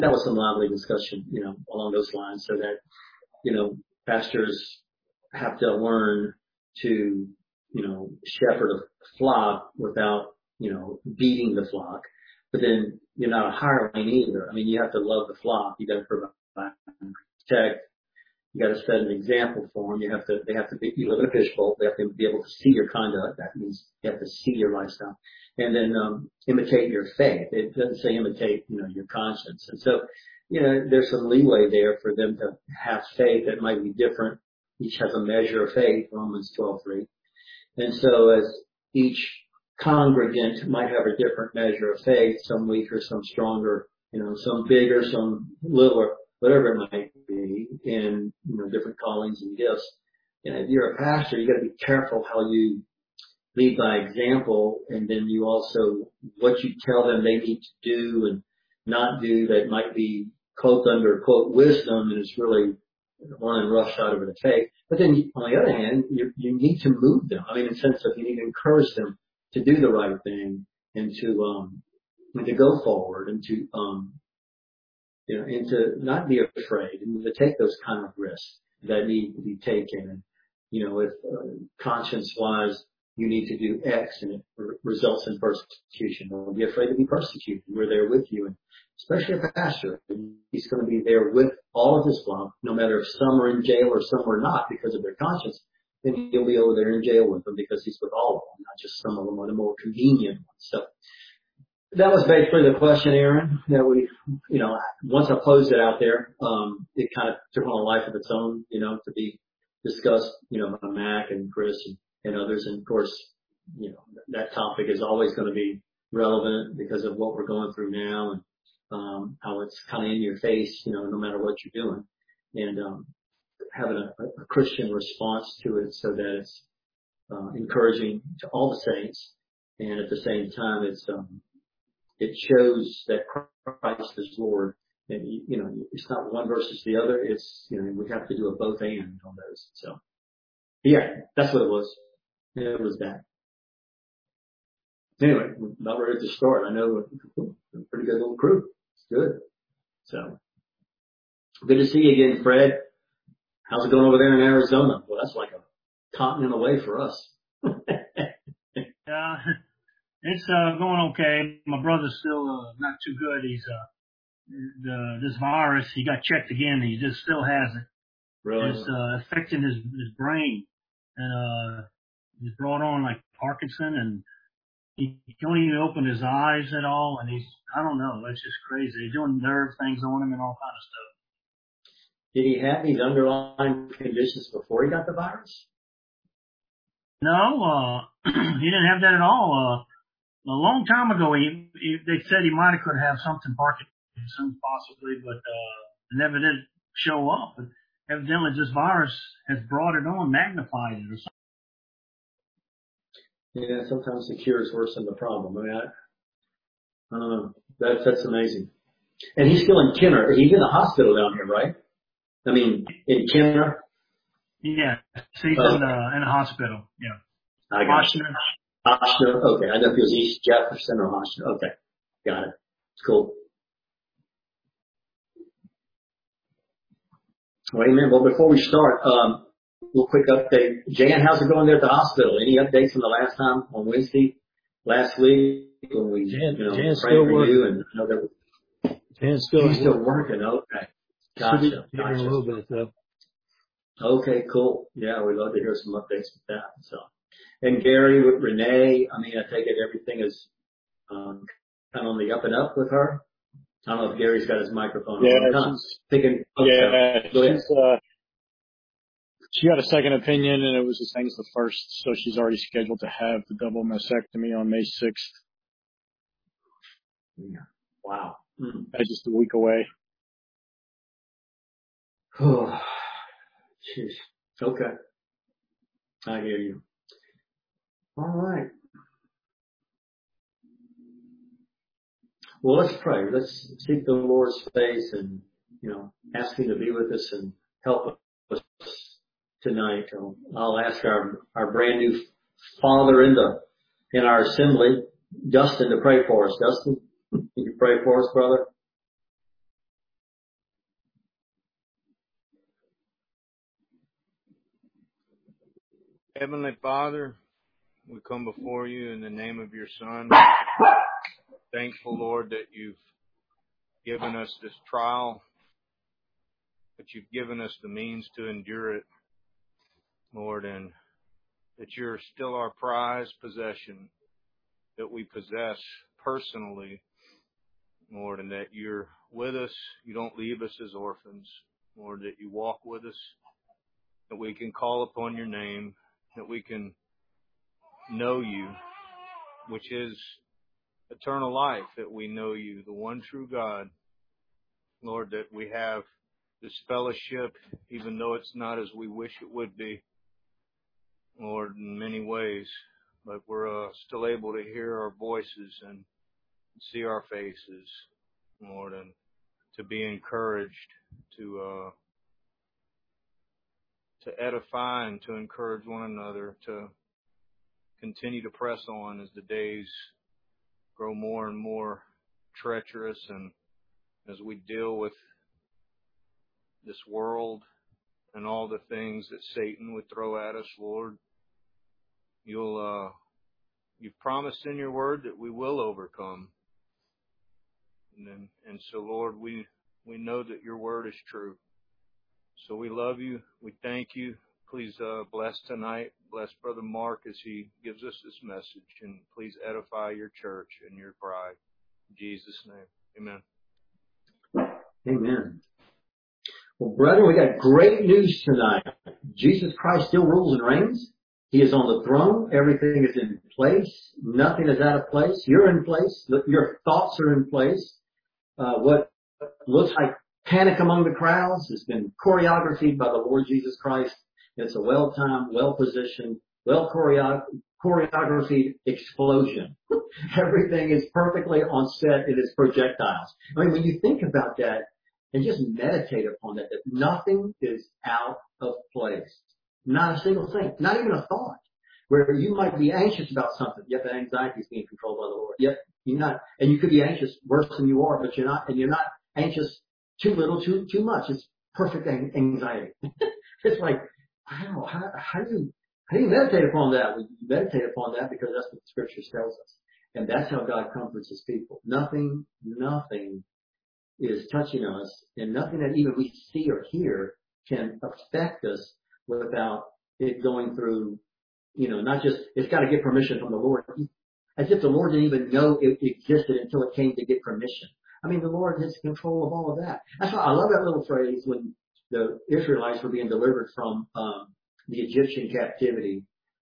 that was some lively discussion, along those lines, so that, pastors have to learn to, shepherd a flock without, beating the flock. But then you're not a hireling either. I mean, you have to love the flock. You got to provide and protect. You got to set an example for them. They have to be, you live in a fishbowl. They have to be able to see your conduct. That means you have to see your lifestyle. And then, imitate your faith. It doesn't say imitate, your conscience. And so, there's some leeway there for them to have faith that might be different. Each has a measure of faith, Romans 12:3. And so as each congregant might have a different measure of faith, some weaker, some stronger, some bigger, some littler, whatever it might be, in, different callings and gifts. If you're a pastor, you got to be careful how you lead by example, and then you also, what you tell them they need to do and not do that might be quote under quote wisdom, and it's really running roughshod over the faith. But then on the other hand, you need to move them. I mean, in the sense of you need to encourage them to do the right thing and to go forward and to, and to not be afraid and to take those kind of risks that need to be taken. And, if conscience wise, you need to do X and it results in persecution. Don't be afraid to be persecuted. We're there with you. And especially a pastor, he's going to be there with all of his flock, no matter if some are in jail or some are not because of their conscience. Then he'll be over there in jail with them because he's with all of them, not just some of them, or the more convenient ones. So that was basically the question, Aaron, that we, once I posed it out there, it kind of took on a life of its own, to be discussed, by Mac and Chris and others. And of course, that topic is always going to be relevant because of what we're going through now and, how it's kind of in your face, no matter what you're doing, and, having a Christian response to it so that it's, encouraging to all the saints. And at the same time, it shows that Christ is Lord. And, it's not one versus the other. It's, we have to do a both and on those. So, yeah, that's what it was. It was that. Anyway, we're about ready to start. I know we're a pretty good little crew. It's good. So, good to see you again, Fred. How's it going over there in Arizona? Well, that's like a continent away for us. It's going okay. My brother's still not too good. He's this virus. He got checked again. He just still has it. Really? It's affecting his brain, and he's brought on like Parkinson, and he can't even open his eyes at all. And I don't know. It's just crazy. They're doing nerve things on him and all kind of stuff. Did he have these underlying conditions before he got the virus? No, he didn't have that at all. A long time ago, they said he might have could have something Parkinson's possibly, but it never did show up. But evidently, this virus has brought it on, magnified it, or something. Yeah, sometimes the cure is worse than the problem. I mean, I don't know. That's amazing. And he's still in Kenner. He's in the hospital down here, right? I mean, in Kenner. Yeah, he's in a hospital. Yeah. I got you. Ochsner. Okay. I know if it was East Jefferson or Ochsner. Okay. Got it. It's cool. Well, amen. Well, before we start, little quick update. Jan, how's it going there at the hospital? Any updates from the last time on Wednesday, last week when we, Jan's still working. You and Jan's still working. Okay. Gotcha. A little bit though. Okay, cool. Yeah, we'd love to hear some updates with that. So, and Gary with Renee, I mean, I take it everything is kind of on the up and up with her. I don't know if Gary's got his microphone on. She got a second opinion, and it was the same as the first, so she's already scheduled to have the double mastectomy on May 6th. Yeah. Wow. That's just a week away. Oh, jeez. Okay. I hear you. All right. Well, let's pray. Let's seek the Lord's face and, ask Him to be with us and help us tonight. I'll ask our brand new father in our assembly, Dustin, to pray for us. Dustin, can you pray for us, brother? Heavenly Father, we come before you in the name of your Son. Thankful, Lord, that you've given us this trial, that you've given us the means to endure it, Lord, and that you're still our prized possession that we possess personally, Lord, and that you're with us. You don't leave us as orphans, Lord, that you walk with us, that we can call upon your name, that we can know you, which is eternal life, that we know you, the one true God. Lord, that we have this fellowship, even though it's not as we wish it would be, Lord, in many ways, but we're still able to hear our voices and see our faces, Lord, and to be encouraged, to edify and to encourage one another, to continue to press on as the days grow more and more treacherous, and as we deal with this world and all the things that Satan would throw at us, Lord, you've promised in your word that we will overcome. And so, Lord, we know that your word is true. So we love you. We thank you. Please bless tonight. Bless Brother Mark as he gives us this message. And please edify your church and your bride. In Jesus' name, amen. Amen. Well, brethren, we got great news tonight. Jesus Christ still rules and reigns. He is on the throne. Everything is in place. Nothing is out of place. You're in place. Your thoughts are in place. What looks like panic among the crowds has been choreographed by the Lord Jesus Christ. It's a well-timed, well-positioned, choreographed explosion. Everything is perfectly on set. It is projectiles. I mean, when you think about that and just meditate upon that nothing is out of place. Not a single thing. Not even a thought. Where you might be anxious about something, yet that anxiety is being controlled by the Lord. Yet you're not, and you could be anxious worse than you are, but you're not, and you're not anxious too little, too much. It's perfect anxiety. It's like, wow, how do you meditate upon that? We meditate upon that because that's what the scripture tells us. And that's how God comforts his people. Nothing is touching us, and nothing that even we see or hear can affect us without it going through, not just, it's got to get permission from the Lord. As if the Lord didn't even know it existed until it came to get permission. I mean, the Lord has control of all of that. That's why I love that little phrase when the Israelites were being delivered from the Egyptian captivity.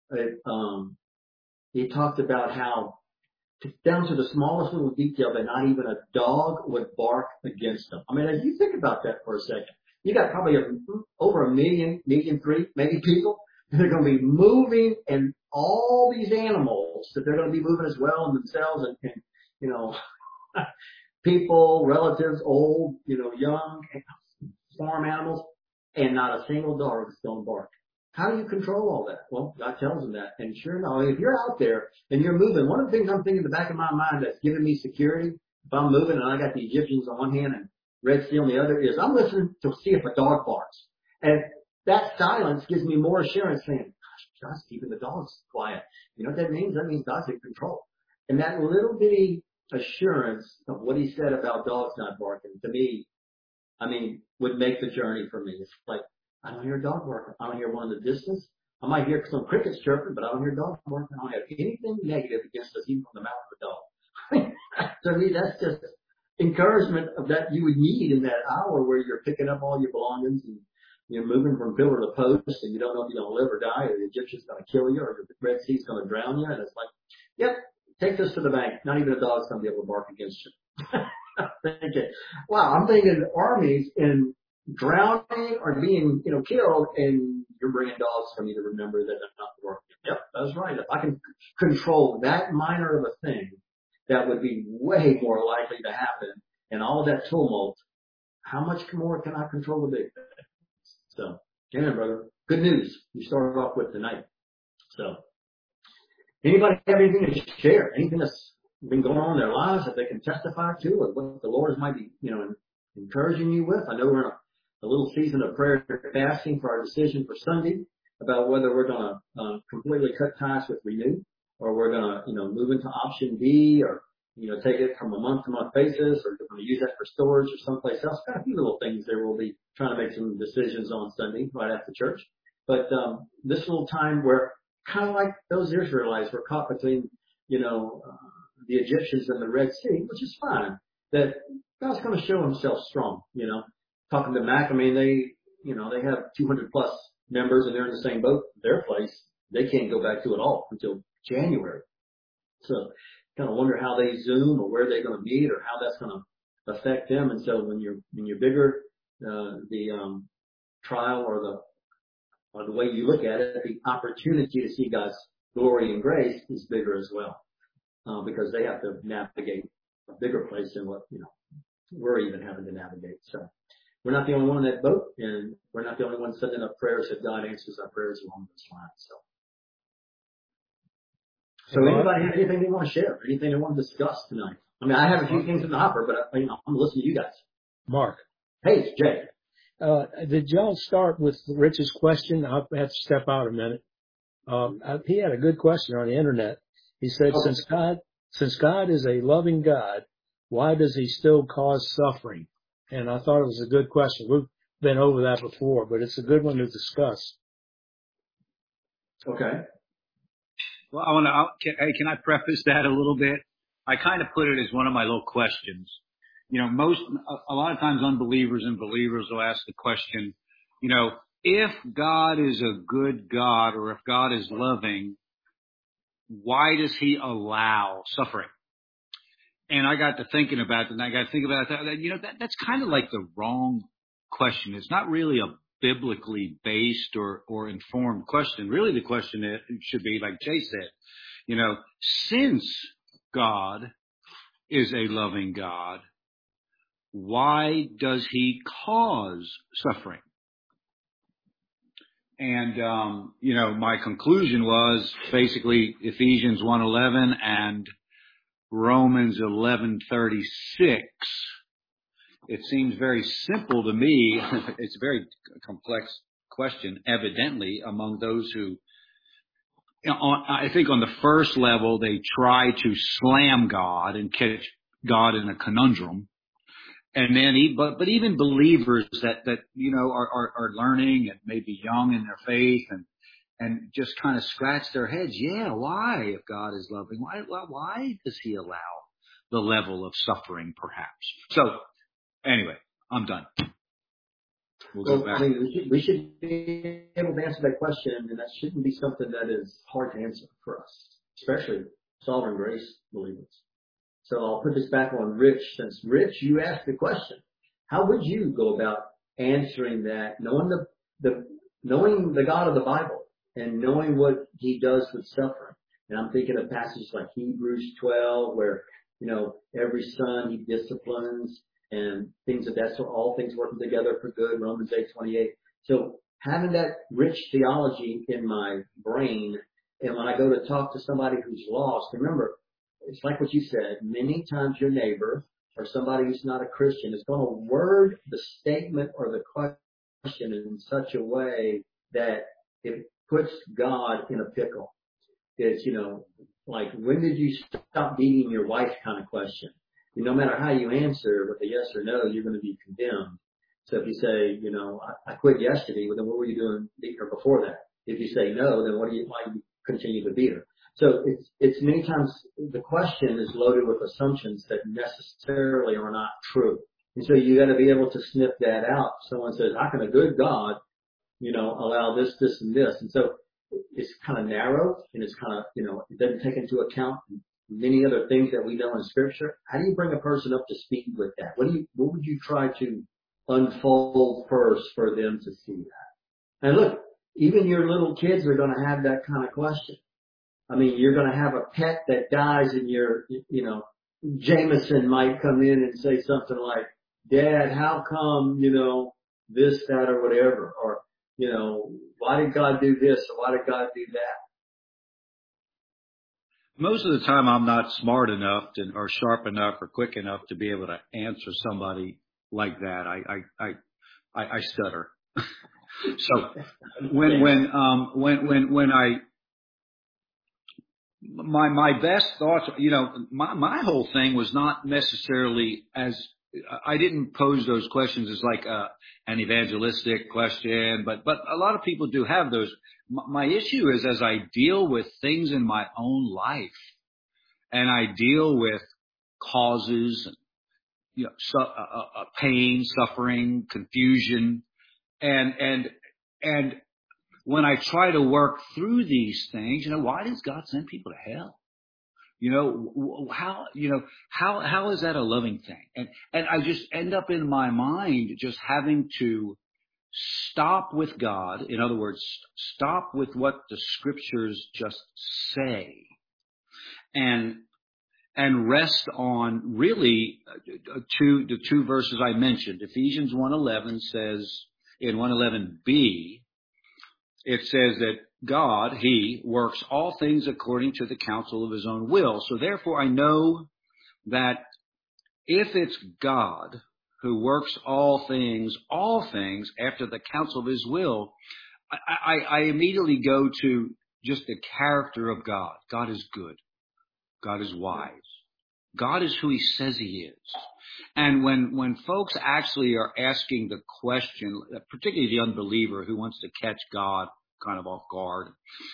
He talked about how, down to the smallest little detail, that not even a dog would bark against them. I mean, if you think about that for a second, you got probably over 1 million, 1.3 million, maybe people. They're going to be moving, and all these animals that they're going to be moving as well in themselves, and people, relatives, old, young, farm animals, and not a single dog is going to bark. How do you control all that? Well, God tells them that. And sure enough, if you're out there and you're moving, one of the things I'm thinking in the back of my mind that's giving me security, if I'm moving and I got the Egyptians on one hand and Red Sea on the other, is I'm listening to see if a dog barks. And that silence gives me more assurance saying, gosh, God's keeping the dogs quiet. You know what that means? That means God's in control. And that little bitty assurance of what he said about dogs not barking, to me, would make the journey for me. It's like, I don't hear a dog barking. I don't hear one in the distance. I might hear some crickets chirping, but I don't hear dogs barking. I don't have anything negative against us, even from the mouth of a dog. To me, that's just encouragement of that you would need in that hour where you're picking up all your belongings and you're moving from pillar to post and you don't know if you're going to live or die, or the Egyptian's going to kill you, or the Red Sea's going to drown you. And it's like, yep, take this to the bank. Not even a dog's going to be able to bark against you. I'm thinking armies in drowning or being, killed, and you're bringing dogs for me to remember that they're not working. Yep, that's right. If I can control that minor of a thing, that would be way more likely to happen. And all that tumult, how much more can I control the big thing? So, amen, brother. Good news you started off with tonight. So, anybody have anything to share? Anything that's been going on in their lives that they can testify to, or what the Lord might be, encouraging you with? I know we're in a little season of prayer and fasting for our decision for Sunday. about whether we're going to completely cut ties with Renew, or we're going to, move into option B, or, take it from a month-to-month basis, or we're going to use that for storage or someplace else. Got a few little things there. We'll be trying to make some decisions on Sunday right after church. But this little time where, kind of like those Israelites were caught between, the Egyptians and the Red Sea, which is fine, that God's going to show himself strong, Talking to Mac, I mean, they have 200 plus members and they're in the same boat, their place. They can't go back to it all until January. So kind of wonder how they Zoom or where they're going to meet or how that's going to affect them. And so when you're bigger, the trial or the way you look at it, the opportunity to see God's glory and grace is bigger as well, because they have to navigate a bigger place than what, we're even having to navigate. So we're not the only one in that boat, and we're not the only one sending up prayers that God answers our prayers along those lines. So anybody have anything they want to share, anything they want to discuss tonight? I mean, I have a few things in the hopper, but I'm listening to you guys. Mark. Hey, it's Jay. Did y'all start with Rich's question? I'll have to step out a minute. He had a good question on the internet. He said, since God is a loving God, why does he still cause suffering? And I thought it was a good question. We've been over that before, but it's a good one to discuss. Okay. Well, can I preface that a little bit? I kind of put it as one of my little questions. A lot of times unbelievers and believers will ask the question, if God is a good God or if God is loving, why does he allow suffering? And I got to thinking about it, and I got to think about it. That's kind of like the wrong question. It's not really a biblically based or informed question. Really, the question should be, like Jay said, since God is a loving God, why does he cause suffering? And, my conclusion was basically Ephesians 1:11 and Romans 11:36. It seems very simple to me. It's a very complex question, evidently, among those who, I think on the first level, they try to slam God and catch God in a conundrum. And then, but even believers that are learning and maybe young in their faith and just kind of scratch their heads. Yeah, why, if God is loving, why does he allow the level of suffering, perhaps? So, anyway, I'm done. We'll go back. I mean, we should be able to answer that question, and that shouldn't be something that is hard to answer for us, especially sovereign grace believers. So I'll put this back on Rich, since Rich, you asked the question. How would you go about answering that, knowing the God of the Bible and knowing what he does with suffering? And I'm thinking of passages like Hebrews 12, where, every son he disciplines and things of that sort, all things working together for good, Romans 8:28. So having that rich theology in my brain, and when I go to talk to somebody who's lost, remember, it's like what you said, many times your neighbor or somebody who's not a Christian is going to word the statement or the question in such a way that it puts God in a pickle. It's, like, when did you stop beating your wife kind of question? No matter how you answer with a yes or no, you're going to be condemned. So if you say, I quit yesterday, well, then what were you doing beating her before that? If you say no, then why do you continue to beat her? So it's many times the question is loaded with assumptions that necessarily are not true. And so you got to be able to sniff that out. Someone says, how can a good God, allow this, this, and this? And so it's kind of narrow, and it's kind of, it doesn't take into account many other things that we know in Scripture. How do you bring a person up to speed with that? What would you try to unfold first for them to see that? And look, even your little kids are going to have that kind of question. I mean, you're going to have a pet that dies, and Jameson might come in and say something like, Dad, how come, this, that, or whatever? Or, why did God do this? Or why did God do that? Most of the time I'm not smart enough or sharp enough or quick enough to be able to answer somebody like that. I stutter. So my best thoughts, my whole thing was not necessarily I didn't pose those questions as like an evangelistic question, but a lot of people do have those. My issue is as I deal with things in my own life and I deal with causes, pain, suffering, confusion, and when I try to work through these things, why does God send people to hell? How is that a loving thing? And I just end up in my mind just having to stop with God. In other words, stop with what the scriptures just say and rest on really the two verses I mentioned. Ephesians 1:11 says, in 1:11b, it says that God, He works all things according to the counsel of His own will. So therefore I know that if it's God who works all things after the counsel of His will, I immediately go to just the character of God. God is good. God is wise. God is who He says He is. And when folks actually are asking the question, particularly the unbeliever who wants to catch God kind of off guard,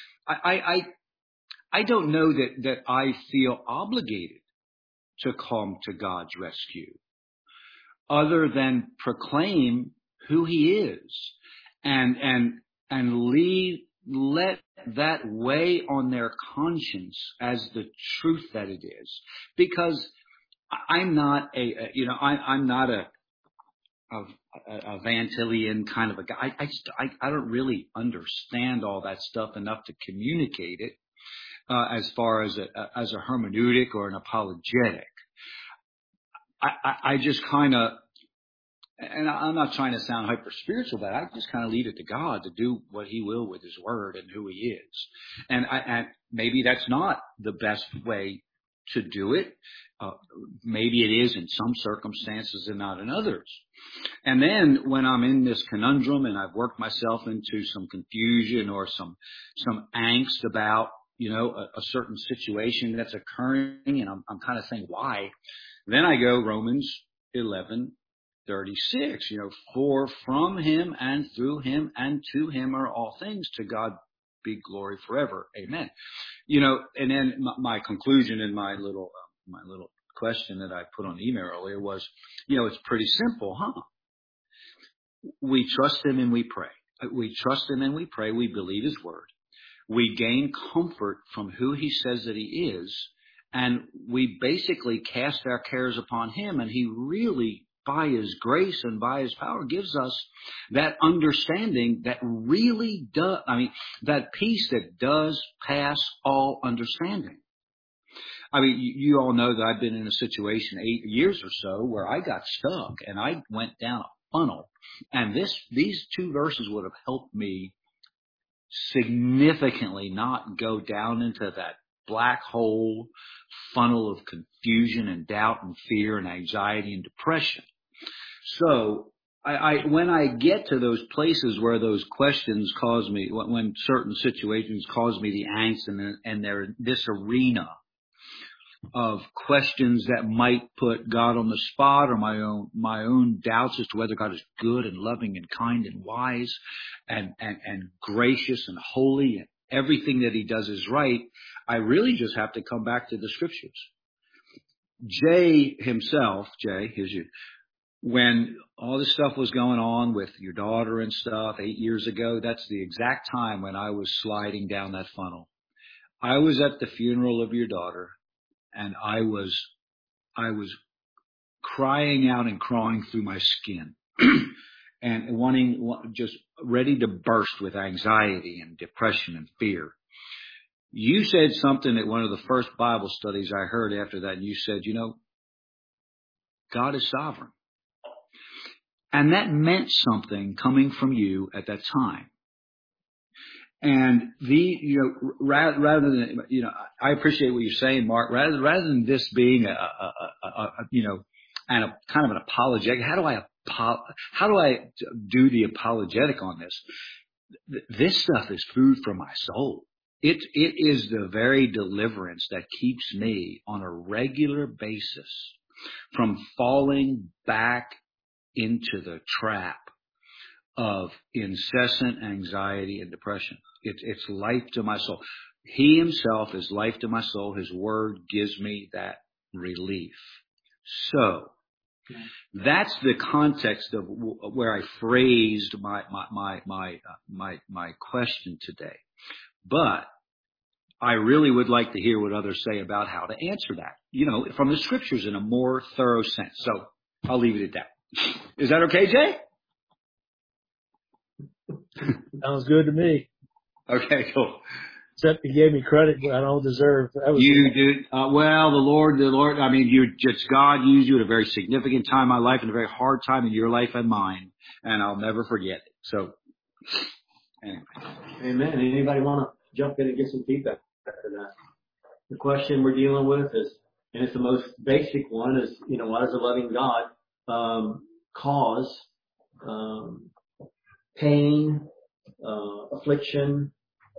I don't know that I feel obligated to come to God's rescue other than proclaim who He is and let that weigh on their conscience as the truth that it is. Because I'm not I'm not a Van Tillian kind of a guy. I don't really understand all that stuff enough to communicate it as far as a hermeneutic or an apologetic. I just kind of, and I'm not trying to sound hyper spiritual, but I just kind of leave it to God to do what He will with His word and who He is. And maybe that's not the best way to do it. Maybe it is in some circumstances and not in others. And then when I'm in this conundrum and I've worked myself into some confusion or some angst about, a certain situation that's occurring, and I'm kind of saying why, then I go Romans 11:36, for from Him and through Him and to Him are all things, to God be glory forever. Amen. And then my conclusion in my little question that I put on the email earlier was, it's pretty simple, huh? We trust Him and we pray. We trust Him and we pray. We believe His word. We gain comfort from who He says that He is. And we basically cast our cares upon Him, and He really, by His grace and by His power, gives us that understanding that really does, that peace that does pass all understanding. You all know that I've been in a situation 8 years or so where I got stuck and I went down a funnel. And these two verses would have helped me significantly not go down into that black hole funnel of confusion and doubt and fear and anxiety and depression. So when I get to those places where those questions cause me, when certain situations cause me the angst and they're this arena of questions that might put God on the spot, or my own doubts as to whether God is good and loving and kind and wise and gracious and holy and everything that He does is right, I really just have to come back to the scriptures. Jay himself, here's you. When all this stuff was going on with your daughter and stuff 8 years ago, that's the exact time when I was sliding down that funnel. I was at the funeral of your daughter, and I was crying out and crawling through my skin and just ready to burst with anxiety and depression and fear. You said something at one of the first Bible studies I heard after that, and you said, God is sovereign. And that meant something coming from you at that time. And rather than, I appreciate what you're saying, Mark, rather than this being and a kind of an apologetic. How do I do the apologetic on this? This stuff is food for my soul. It is the very deliverance that keeps me on a regular basis from falling back into the trap of incessant anxiety and depression. It's life to my soul. He himself is life to my soul. His word gives me that relief. So that's the context of where I phrased my question today. But I really would like to hear what others say about how to answer that, from the scriptures in a more thorough sense. So I'll leave it at that. Is that okay, Jay? Sounds good to me. Okay, cool. Except you gave me credit I don't deserve. You did. Well, the Lord, I mean, God used you at a very significant time in my life and a very hard time in your life and mine, and I'll never forget it. So, anyway. Amen. Anybody want to jump in and get some feedback after that? The question we're dealing with is, and it's the most basic one, is, why does a loving God cause pain, affliction,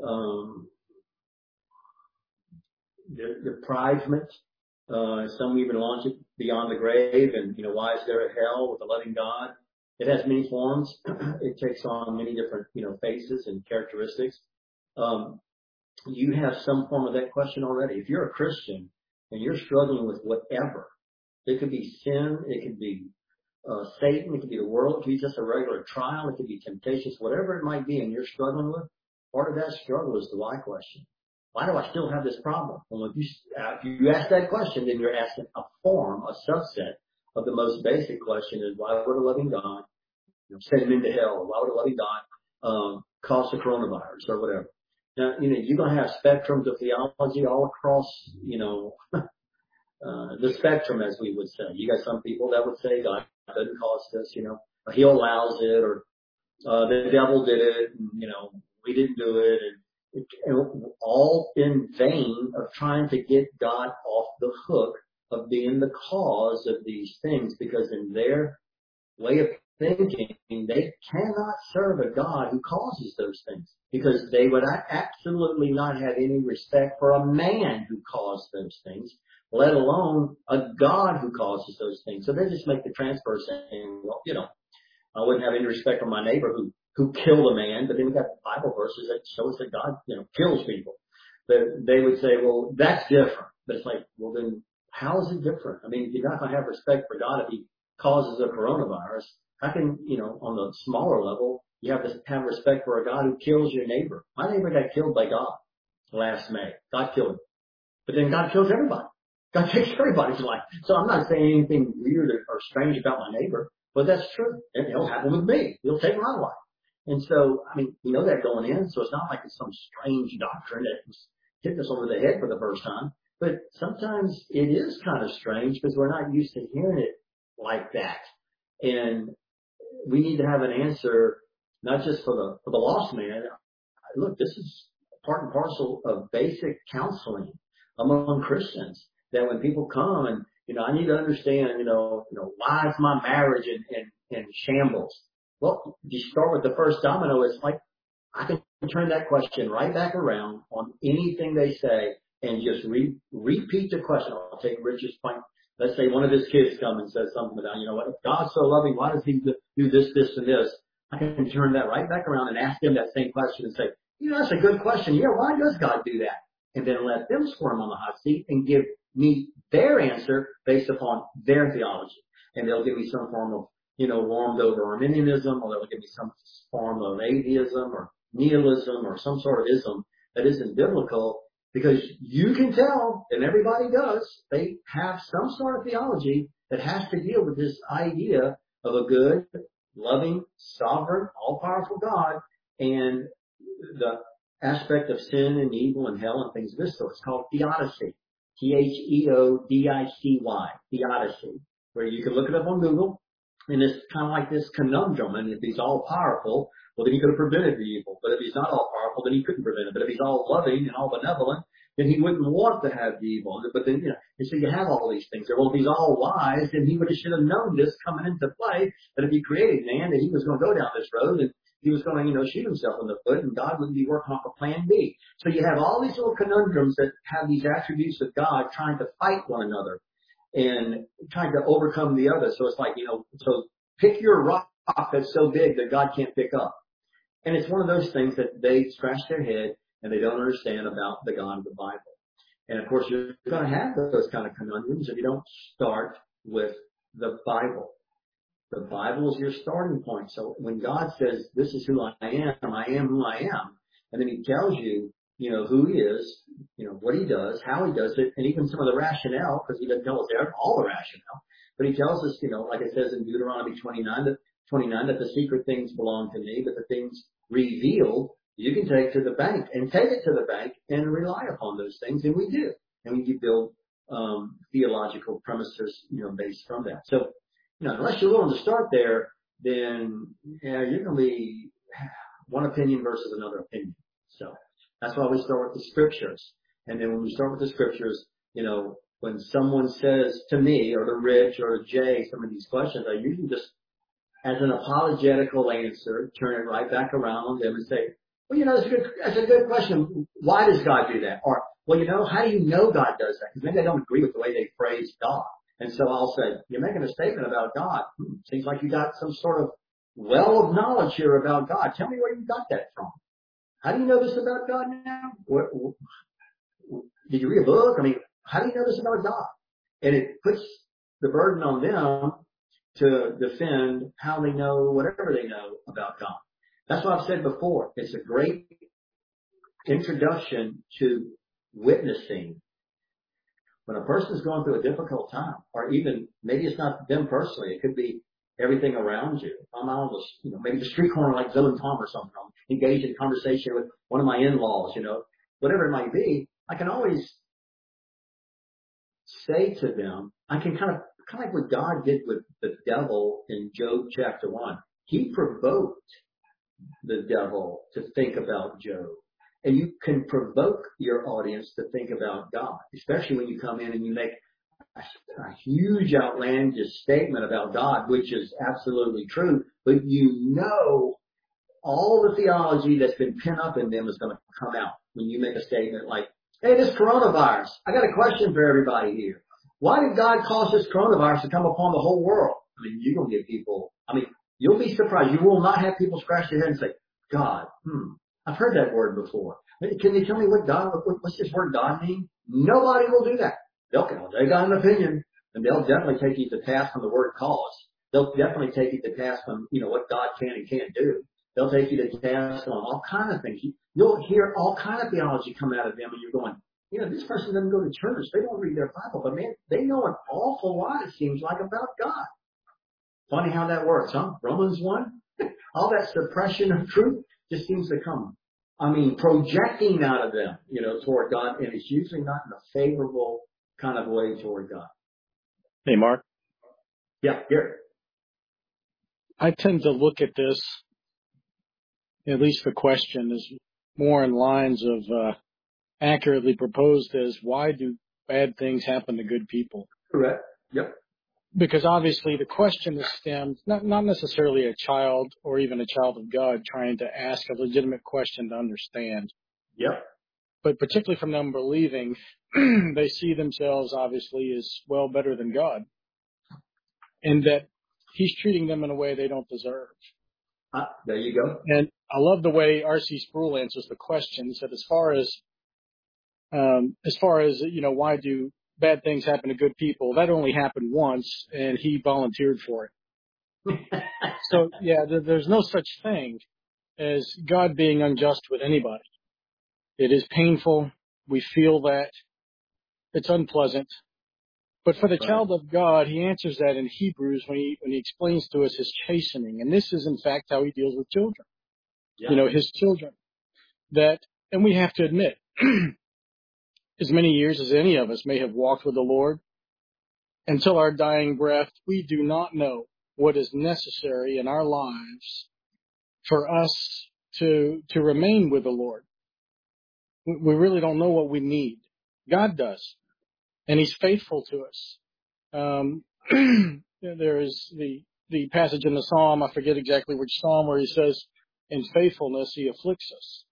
deprivement, some even launch it beyond the grave, and why is there a hell with a loving God? It has many forms. It takes on many different faces and characteristics. You have some form of that question already. If you're a Christian and you're struggling with whatever, it could be sin, it could be Satan, it could be the world, it could be just a regular trial, it could be temptations, whatever it might be, and you're struggling with, part of that struggle is the why question. Why do I still have this problem? Well, if you ask that question, then you're asking a subset of the most basic question is, why would a loving God send him into hell? Or why would a loving God cause the coronavirus or whatever? Now, you're going to have spectrums of theology all across, the spectrum, as we would say. You got some people that would say God doesn't cause this, or he allows it, or the devil did it, and, we didn't do it, and all in vain of trying to get God off the hook of being the cause of these things, because in their way of thinking, they cannot serve a God who causes those things, because they would absolutely not have any respect for a man who caused those things, let alone a God who causes those things. So they just make the transfer saying, well, I wouldn't have any respect for my neighbor who killed a man, but then we got Bible verses that show us that God, kills people. But they would say, well, that's different. But it's like, well, then how is it different? I mean, if you're not going to have respect for God if he causes a coronavirus, how can, on the smaller level, you have to have respect for a God who kills your neighbor? My neighbor got killed by God last May. God killed him. But then God kills everybody. God takes everybody's life. So I'm not saying anything weird or strange about my neighbor, but that's true. And it'll happen with me. He'll take my life. And so, I mean, we know that going in, so it's not like it's some strange doctrine that was hitting us over the head for the first time. But sometimes it is kind of strange because we're not used to hearing it like that. And we need to have an answer, not just for the lost man. Look, this is part and parcel of basic counseling among Christians, that when people come and, I need to understand, why is my marriage in shambles? Well, if you start with the first domino, it's like, I can turn that question right back around on anything they say and just repeat the question. I'll take Richard's point. Let's say one of his kids come and says something about, what, if God's so loving, why does he do this, this, and this? I can turn that right back around and ask them that same question and say, that's a good question. Yeah, why does God do that? And then let them squirm on the hot seat and give me their answer based upon their theology. And they'll give me some form of, warmed over Arminianism, or they'll give me some form of atheism or nihilism or some sort of ism that isn't biblical, because you can tell, and everybody does, they have some sort of theology that has to deal with this idea of a good, loving, sovereign, all-powerful God, and the aspect of sin and evil and hell and things of this sort. It's called theodicy. Theodicy. Theodicy. Where you can look it up on Google, and it's kind of like this conundrum. And if he's all powerful, well, then he could have prevented the evil. But if he's not all powerful, then he couldn't prevent it. But if he's all loving and all benevolent, then he wouldn't want to have the evil. But then, And so you have all these things. Well, if he's all wise, then he should have known this coming into play, that if he created man, that he was going to go down this road and he was going to, shoot himself in the foot, and God wouldn't be working off a plan B. So you have all these little conundrums that have these attributes of God trying to fight one another and trying to overcome the other. So it's like, so pick your rock that's so big that God can't pick up. And it's one of those things that they scratch their head and they don't understand about the God of the Bible. And of course, you're going to have those kind of conundrums if you don't start with the Bible. The Bible is your starting point. So when God says, this is who I am who I am, and then he tells you, who he is, what he does, how he does it, and even some of the rationale, because he doesn't tell us all the rationale, but he tells us, like it says in Deuteronomy 29, that the secret things belong to me, but the things revealed, you can take to the bank and take it to the bank and rely upon those things. And we do. And we build, theological premises, based from that. So, unless you're willing to start there, then, you're going to be one opinion versus another opinion. So that's why we start with the scriptures. And then when we start with the scriptures, when someone says to me or to Rich or to Jay some of these questions, I usually just, as an apologetical answer, turn it right back around on them and say, well, that's a good question. Why does God do that? Or, well, how do you know God does that? Because maybe they don't agree with the way they phrase God. And so I'll say, you're making a statement about God. Seems like you got some sort of well of knowledge here about God. Tell me where you got that from. How do you know this about God now? Did you read a book? How do you know this about God? And it puts the burden on them to defend how they know whatever they know about God. That's what I've said before. It's a great introduction to witnessing. When a person's going through a difficult time, or even maybe it's not them personally, it could be everything around you. I'm on the, maybe the street corner like Bill and Tom or something. I'm engaged in conversation with one of my in-laws, whatever it might be. I can always say to them, I can kind of like what God did with the devil in Job chapter 1. He provoked the devil to think about Job. And you can provoke your audience to think about God, especially when you come in and you make a huge outlandish statement about God, which is absolutely true, but all the theology that's been pent up in them is going to come out when you make a statement like, hey, this coronavirus, I got a question for everybody here. Why did God cause this coronavirus to come upon the whole world? You're going to get people, you'll be surprised. You will not have people scratch their head and say, God, I've heard that word before. Can you tell me what's this word God mean? Nobody will do that. They got an opinion, and they'll definitely take you to task on the word cause. They'll definitely take you to task on, what God can and can't do. They'll take you to task on all kinds of things. You'll hear all kind of theology come out of them, and you're going, this person doesn't go to church. They don't read their Bible, but man, they know an awful lot, it seems like, about God. Funny how that works, huh? Romans 1, all that suppression of truth just seems to come. Projecting out of them, toward God, and it's usually not in a favorable kind of way toward God. Hey, Mark. Yeah, Gary. I tend to look at this, at least the question, is more in lines of accurately proposed as, why do bad things happen to good people? Correct. Yep. Because obviously the question is stemmed, not necessarily a child or even a child of God trying to ask a legitimate question to understand. Yep. But particularly from them believing, they see themselves obviously as well better than God. And that he's treating them in a way they don't deserve. There you go. And I love the way R.C. Sproul answers the question. He said, as far as why do bad things happen to good people? That only happened once, and he volunteered for it. So, yeah, there's no such thing as God being unjust with anybody. It is painful. We feel that. It's unpleasant. But for the child of God, he answers that in Hebrews when he explains to us his chastening. And this is, in fact, how he deals with children. Yeah. His children. And we have to admit, as many years as any of us may have walked with the Lord, until our dying breath, we do not know what is necessary in our lives for us to remain with the Lord. We really don't know what we need. God does. and he's faithful to us. There is the passage in the Psalm, I forget exactly which Psalm, where he says, in faithfulness he afflicts us.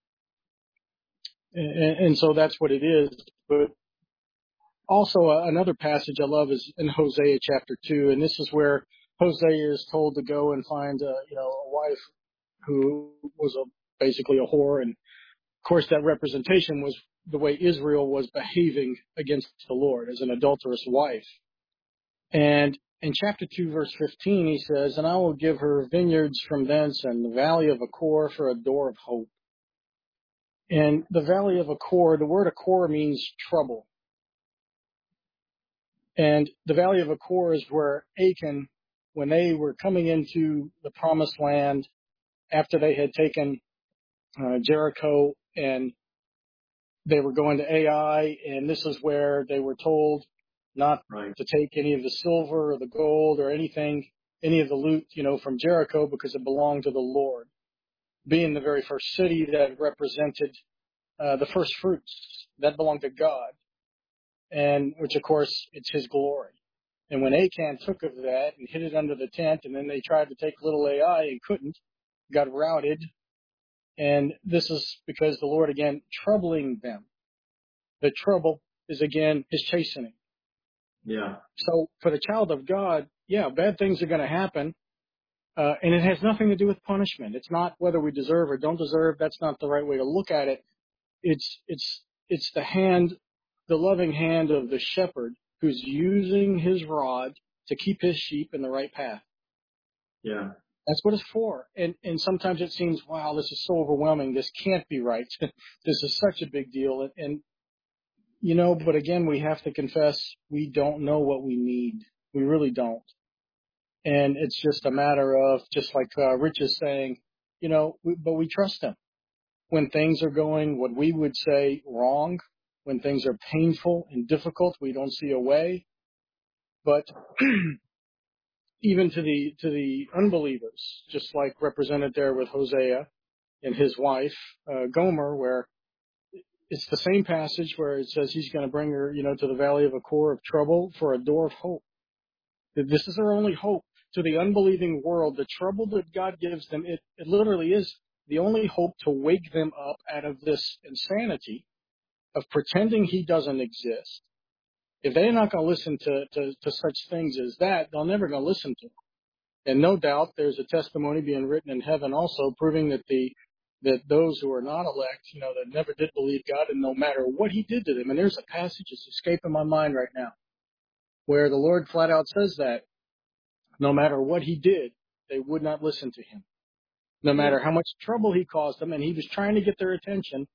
And so that's what it is. But also another passage I love is in Hosea chapter 2, and this is where Hosea is told to go and find a wife who was basically a whore, and of course that representation was the way Israel was behaving against the Lord as an adulterous wife. And in chapter 2, verse 15, he says, and I will give her vineyards from thence and the valley of Achor for a door of hope. And the valley of Achor, the word Achor means trouble. And the valley of Achor is where Achan, when they were coming into the promised land after they had taken Jericho, and they were going to Ai, and this is where they were told not to take any of the silver or the gold or anything, any of the loot, from Jericho, because it belonged to the Lord, being the very first city that represented the first fruits that belonged to God, and which of course it's His glory. And when Achan took of that and hid it under the tent, and then they tried to take little Ai and couldn't, got routed. And this is because the Lord, again, troubling them. The trouble is, again, His chastening. Yeah. So for the child of God, bad things are going to happen. And it has nothing to do with punishment. It's not whether we deserve or don't deserve. That's not the right way to look at it. It's the hand, the loving hand of the shepherd who's using his rod to keep his sheep in the right path. Yeah. That's what it's for. And sometimes it seems, wow, this is so overwhelming. This can't be right. This is such a big deal. And but again, we have to confess we don't know what we need. We really don't. And it's just a matter of, just like Rich is saying, but we trust Him. When things are going what we would say wrong, when things are painful and difficult, we don't see a way. But even to the unbelievers, just like represented there with Hosea and his wife, Gomer, where it's the same passage where it says he's going to bring her, to the valley of Achor of trouble for a door of hope. This is our only hope. To the unbelieving world, the trouble that God gives them, it literally is the only hope to wake them up out of this insanity of pretending He doesn't exist. If they're not going to listen to such things as that, they're never going to listen to Him. And no doubt there's a testimony being written in heaven also proving that that those who are not elect, that never did believe God, and no matter what He did to them, and there's a passage that's escaping my mind right now, where the Lord flat out says that no matter what He did, they would not listen to Him. No matter how much trouble He caused them, and He was trying to get their attention,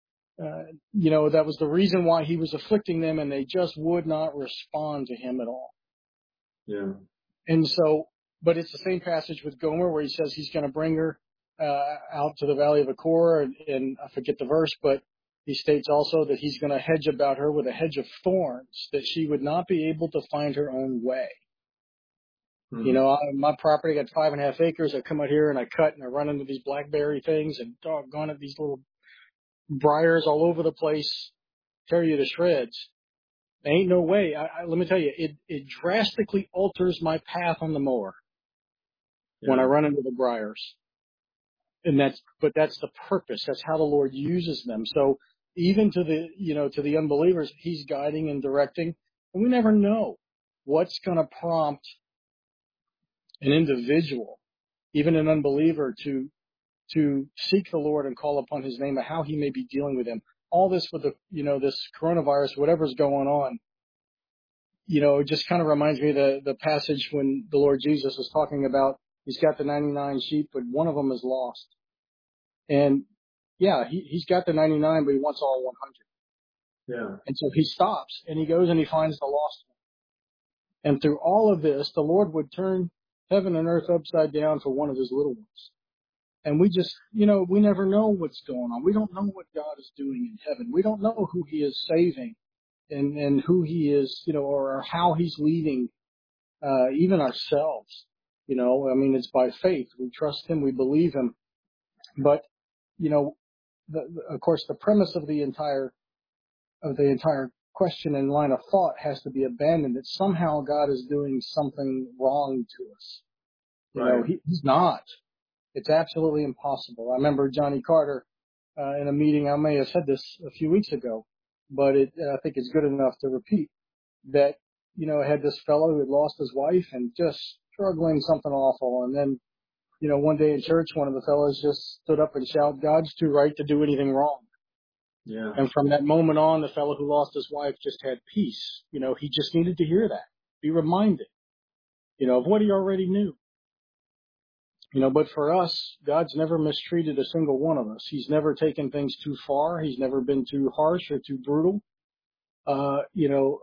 that was the reason why He was afflicting them, and they just would not respond to Him at all. Yeah. And so, but it's the same passage with Gomer where He says He's going to bring her out to the valley of Achor, and I forget the verse, but He states also that He's going to hedge about her with a hedge of thorns, that she would not be able to find her own way. Mm-hmm. My property got 5.5 acres. I come out here and I cut and I run into these blackberry things, and doggone it, these little briars all over the place tear you to shreds. There ain't no way. Let me tell you, it drastically alters my path on the mower when I run into the briars. And but that's the purpose. That's how the Lord uses them. So even to the unbelievers, He's guiding and directing. And we never know what's going to prompt an individual, even an unbeliever, to seek the Lord and call upon His name, and how He may be dealing with them. All this with this coronavirus, whatever's going on, it just kind of reminds me of the passage when the Lord Jesus was talking about He's got the 99 sheep, but one of them is lost. And He's got the 99, but He wants all 100. Yeah. And so He stops and He goes and He finds the lost one. And through all of this, the Lord would turn heaven and earth upside down for one of His little ones. And we just, we never know what's going on. We don't know what God is doing in heaven. We don't know who He is saving and who He is, or how He's leading, even ourselves. It's by faith. We trust Him. We believe Him. But, of course, the premise of the entire question and line of thought has to be abandoned that somehow God is doing something wrong to us. You know, he's not. It's absolutely impossible. I remember Johnny Carter in a meeting. I may have said this a few weeks ago, but I think it's good enough to repeat that, you know, I had this fellow who had lost his wife and just struggling something awful. And then, you know, one day in church, one of the fellows just stood up and shouted, "God's too right to do anything wrong." Yeah. And from that moment on, the fellow who lost his wife just had peace. You know, he just needed to hear that, be reminded, you know, of what he already knew. You know, but for us, God's never mistreated a single one of us. He's never taken things too far. He's never been too harsh or too brutal. You know,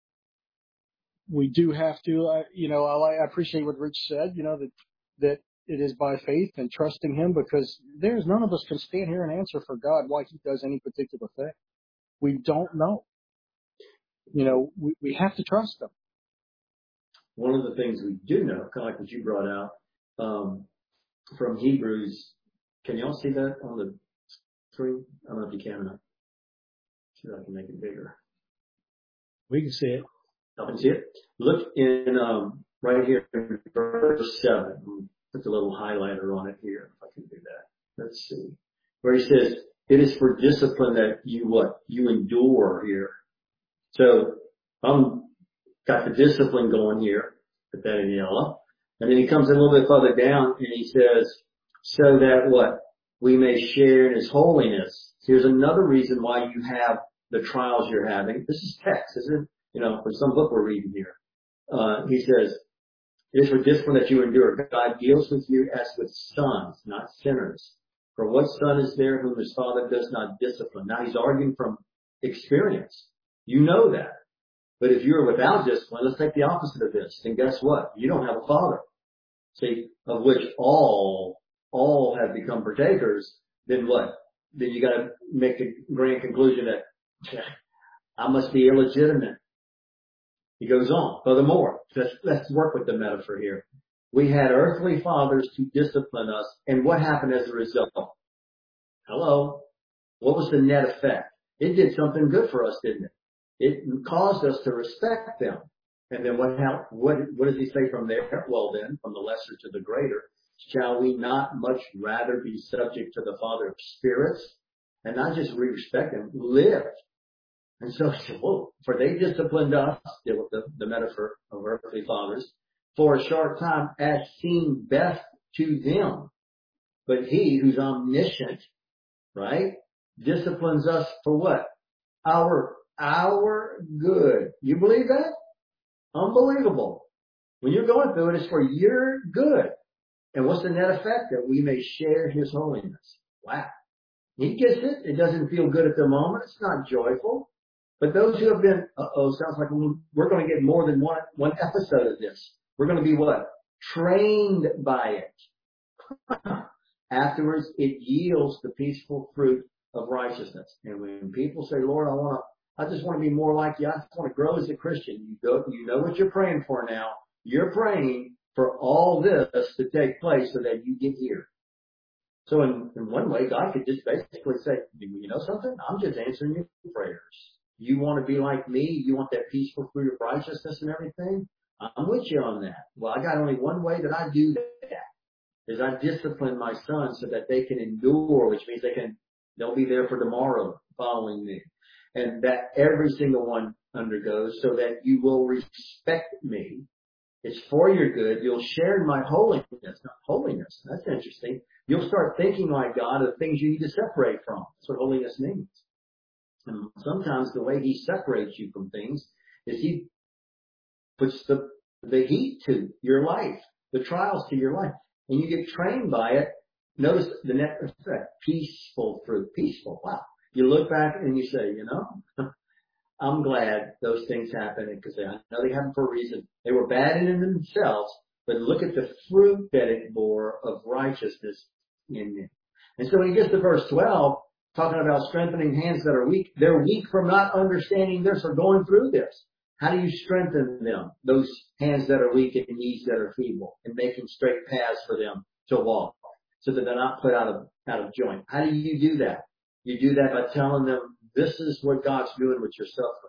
we do have to, you know, I appreciate what Rich said, you know, that it is by faith and trusting him, because there's none of us can stand here and answer for God why he does any particular thing. We don't know. You know, we have to trust him. One of the things we do know, kind of like what you brought out, from Hebrews, can y'all see that on the screen? I don't know if you can or not. See if I can make it bigger. We can see it. I can see it. Look in, right here in verse 7. Put the little highlighter on it here, if I can do that. Let's see. Where he says, it is for discipline that you endure here. So, got the discipline going here. Put that in yellow. And then he comes a little bit further down and he says, so that we may share in his holiness. Here's another reason why you have the trials you're having. This is text, isn't it? You know, for some book we're reading here. He says, it is for discipline that you endure. God deals with you as with sons, not sinners. For what son is there whom his father does not discipline? Now he's arguing from experience. You know that. But if you're without discipline, let's take the opposite of this. Then guess what? You don't have a father. See, of which all have become partakers. Then what? Then you got to make the grand conclusion that I must be illegitimate. He goes on. Furthermore, let's work with the metaphor here. We had earthly fathers to discipline us, and what happened as a result? Hello? What was the net effect? It did something good for us, didn't it? It caused us to respect them. And then what does he say from there? Well then, from the lesser to the greater, shall we not much rather be subject to the Father of spirits? And not just respect him, live. And so he said, whoa, for they disciplined us, the metaphor of earthly fathers, for a short time as seemed best to them. But he who's omniscient, right, disciplines us for what? Our good. You believe that? Unbelievable. When you're going through it, it's for your good. And what's the net effect? That we may share his holiness. Wow. He gets it. It doesn't feel good at the moment. It's not joyful. But those who have been, sounds like we're going to get more than one episode of this. We're going to be what? Trained by it. Afterwards, it yields the peaceful fruit of righteousness. And when people say, Lord, I just want to be more like you. I just want to grow as a Christian. You know what you're praying for now. You're praying for all this to take place so that you get here. So in one way, God could just basically say, you know something? I'm just answering your prayers. You want to be like me? You want that peaceful fruit of righteousness and everything? I'm with you on that. Well, I got only one way that I do that, is I discipline my sons so that they can endure, which means they'll be there for tomorrow following me. And that every single one undergoes so that you will respect me. It's for your good. You'll share in my holiness, not holiness. That's interesting. You'll start thinking like God of things you need to separate from. That's what holiness means. And sometimes the way he separates you from things is he puts the heat to your life, the trials to your life, and you get trained by it. Notice the net effect, peaceful fruit, peaceful. Wow. You look back and you say, you know, I'm glad those things happened because I know they happened for a reason. They were bad in themselves, but look at the fruit that it bore of righteousness in me. And so when he gets to verse 12, talking about strengthening hands that are weak, they're weak from not understanding this or going through this. How do you strengthen them? Those hands that are weak and knees that are feeble, and making straight paths for them to walk so that they're not put out of joint. How do you do that? You do that by telling them this is what God's doing with your suffering.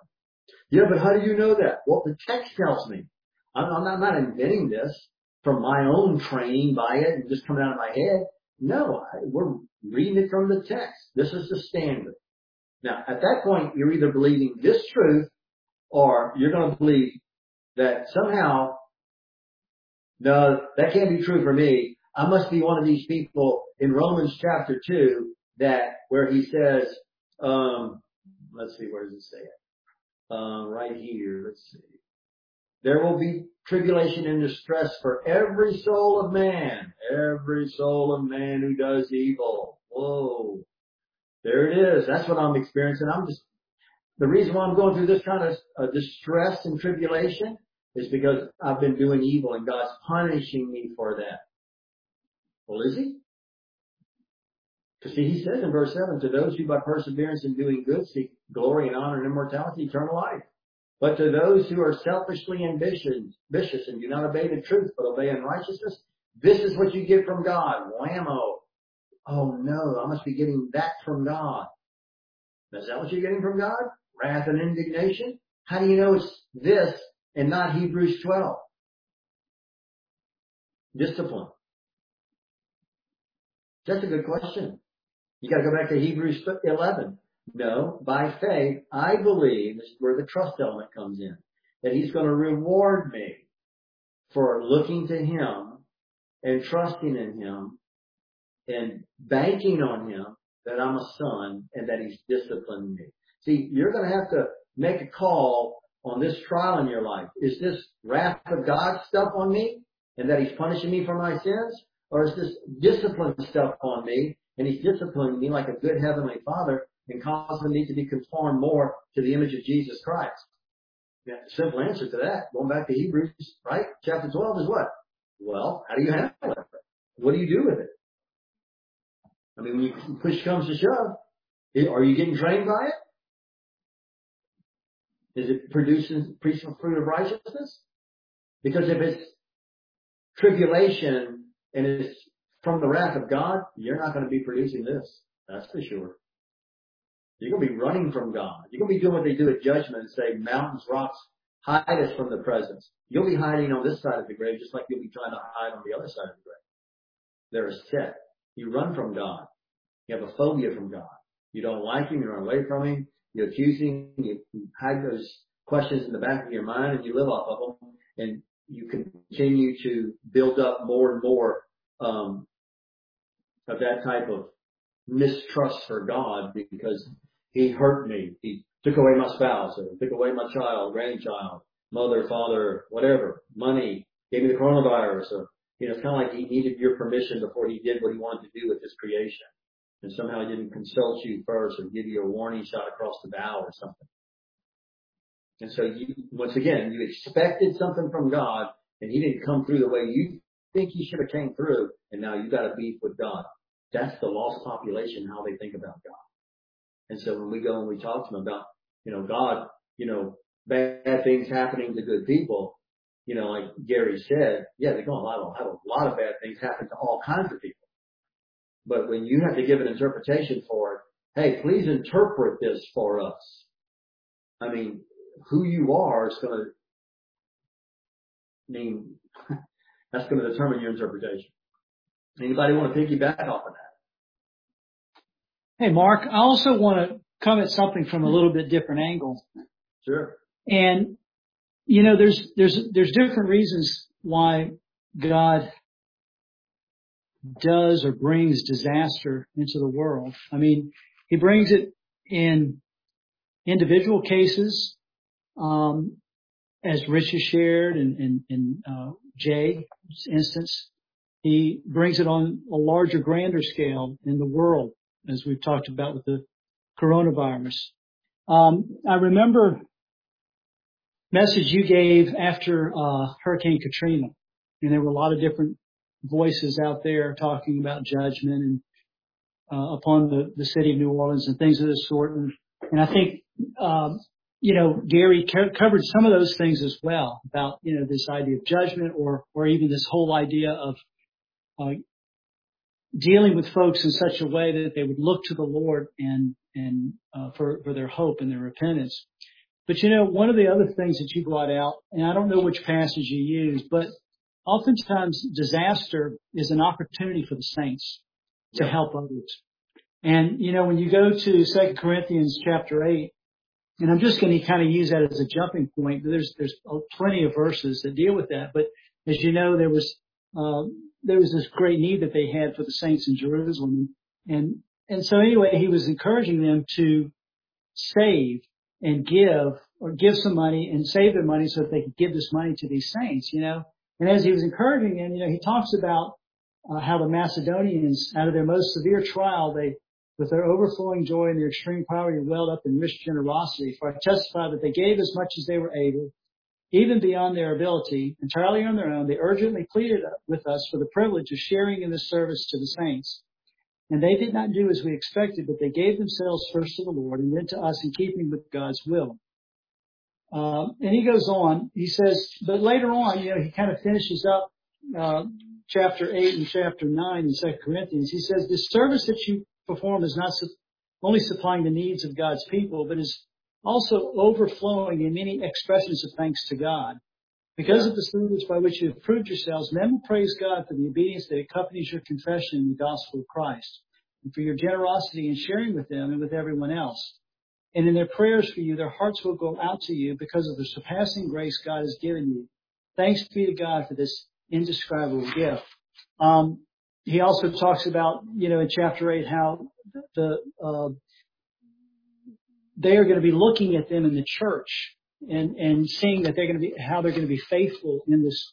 Yeah, but how do you know that? Well, the text tells me. I'm not inventing this from my own training by it and just coming out of my head. No, we're reading it from the text. This is the standard. Now, at that point, you're either believing this truth or you're going to believe that somehow, no, that can't be true for me. I must be one of these people in Romans chapter 2 where he says, let's see, where does it say it? Right here, let's see. There will be tribulation and distress for every soul of man who does evil. Whoa. There it is. That's what I'm experiencing. The reason why I'm going through this kind of distress and tribulation is because I've been doing evil and God's punishing me for that. Well, is he? Because see, he says in verse 7, to those who by perseverance in doing good seek glory and honor and immortality, eternal life. But to those who are selfishly ambitious and do not obey the truth but obey unrighteousness, this is what you get from God. Whammo. Oh no, I must be getting that from God. Is that what you're getting from God? Wrath and indignation? How do you know it's this and not Hebrews 12? Discipline. That's a good question. You got to go back to Hebrews 11. No, by faith, I believe, this is where the trust element comes in, that he's going to reward me for looking to him and trusting in him and banking on him that I'm a son and that he's disciplining me. See, you're going to have to make a call on this trial in your life. Is this wrath of God stuff on me and that he's punishing me for my sins? Or is this discipline stuff on me and he's disciplining me like a good heavenly father and causing me to be conformed more to the image of Jesus Christ? Yeah, the simple answer to that, going back to Hebrews, right? Chapter 12 is what? Well, how do you handle it? What do you do with it? I mean, when push comes to shove, are you getting trained by it? Is it producing fruit of righteousness? Because if it's tribulation and it's from the wrath of God, you're not going to be producing this. That's for sure. You're going to be running from God. You're going to be doing what they do at judgment and say, mountains, rocks, hide us from the presence. You'll be hiding on this side of the grave just like you'll be trying to hide on the other side of the grave. They're a set. You run from God. You have a phobia from God. You don't like him. You run away from him. You accuse him. You hide those questions in the back of your mind and you live off of them. And you continue to build up more and more of that type of mistrust for God because he hurt me. He took away my spouse or took away my child, grandchild, mother, father, whatever, money, gave me the coronavirus. Or, it's kind of like he needed your permission before he did what he wanted to do with his creation. And somehow he didn't consult you first or give you a warning shot across the bow or something. And so once again, you expected something from God and he didn't come through the way you think he should have came through. And now you got a beef with God. That's the lost population, how they think about God. And so when we go and we talk to them about, God, bad things happening to good people, like Gary said, yeah, they're going to have a lot of bad things happen to all kinds of people. But when you have to give an interpretation for it, hey, please interpret this for us. I mean, who you are is going to that's going to determine your interpretation. Anybody want to piggyback off of that? Hey, Mark, I also want to come at something from a little bit different angle. Sure. And, there's different reasons why God does or brings disaster into the world. I mean, he brings it in individual cases, as Rich has shared in Jay's instance. He brings it on a larger, grander scale in the world, as we've talked about with the coronavirus. I remember message you gave after Hurricane Katrina, and there were a lot of different voices out there talking about judgment and upon the city of New Orleans and things of this sort. And I think Gary covered some of those things as well about this idea of judgment or even this whole idea of dealing with folks in such a way that they would look to the Lord and for their hope and their repentance. But one of the other things that you brought out, and I don't know which passage you used, but oftentimes disaster is an opportunity for the saints to help others. And, when you go to 2 Corinthians chapter 8, and I'm just going to kind of use that as a jumping point, but there's plenty of verses that deal with that. But as you know, there was this great need that they had for the saints in Jerusalem. And so anyway, he was encouraging them to save and give some money and save their money so that they could give this money to these saints, And as he was encouraging them, he talks about how the Macedonians, out of their most severe trial, with their overflowing joy and their extreme poverty, welled up in rich generosity. For I testify that they gave as much as they were able, even beyond their ability, entirely on their own. They urgently pleaded with us for the privilege of sharing in this service to the saints. And they did not do as we expected, but they gave themselves first to the Lord and then to us in keeping with God's will. And he goes on, he says, but later on, he kind of finishes up chapter 8 and chapter 9 in 2 Corinthians. He says, the service that you perform is not only supplying the needs of God's people, but is also overflowing in many expressions of thanks to God. Because of the service by which you have proved yourselves, men will praise God for the obedience that accompanies your confession in the gospel of Christ, and for your generosity in sharing with them and with everyone else. And in their prayers for you, their hearts will go out to you because of the surpassing grace God has given you. Thanks be to God for this indescribable gift. He also talks about, in chapter 8, how they are going to be looking at them in the church and seeing that how they're going to be faithful in this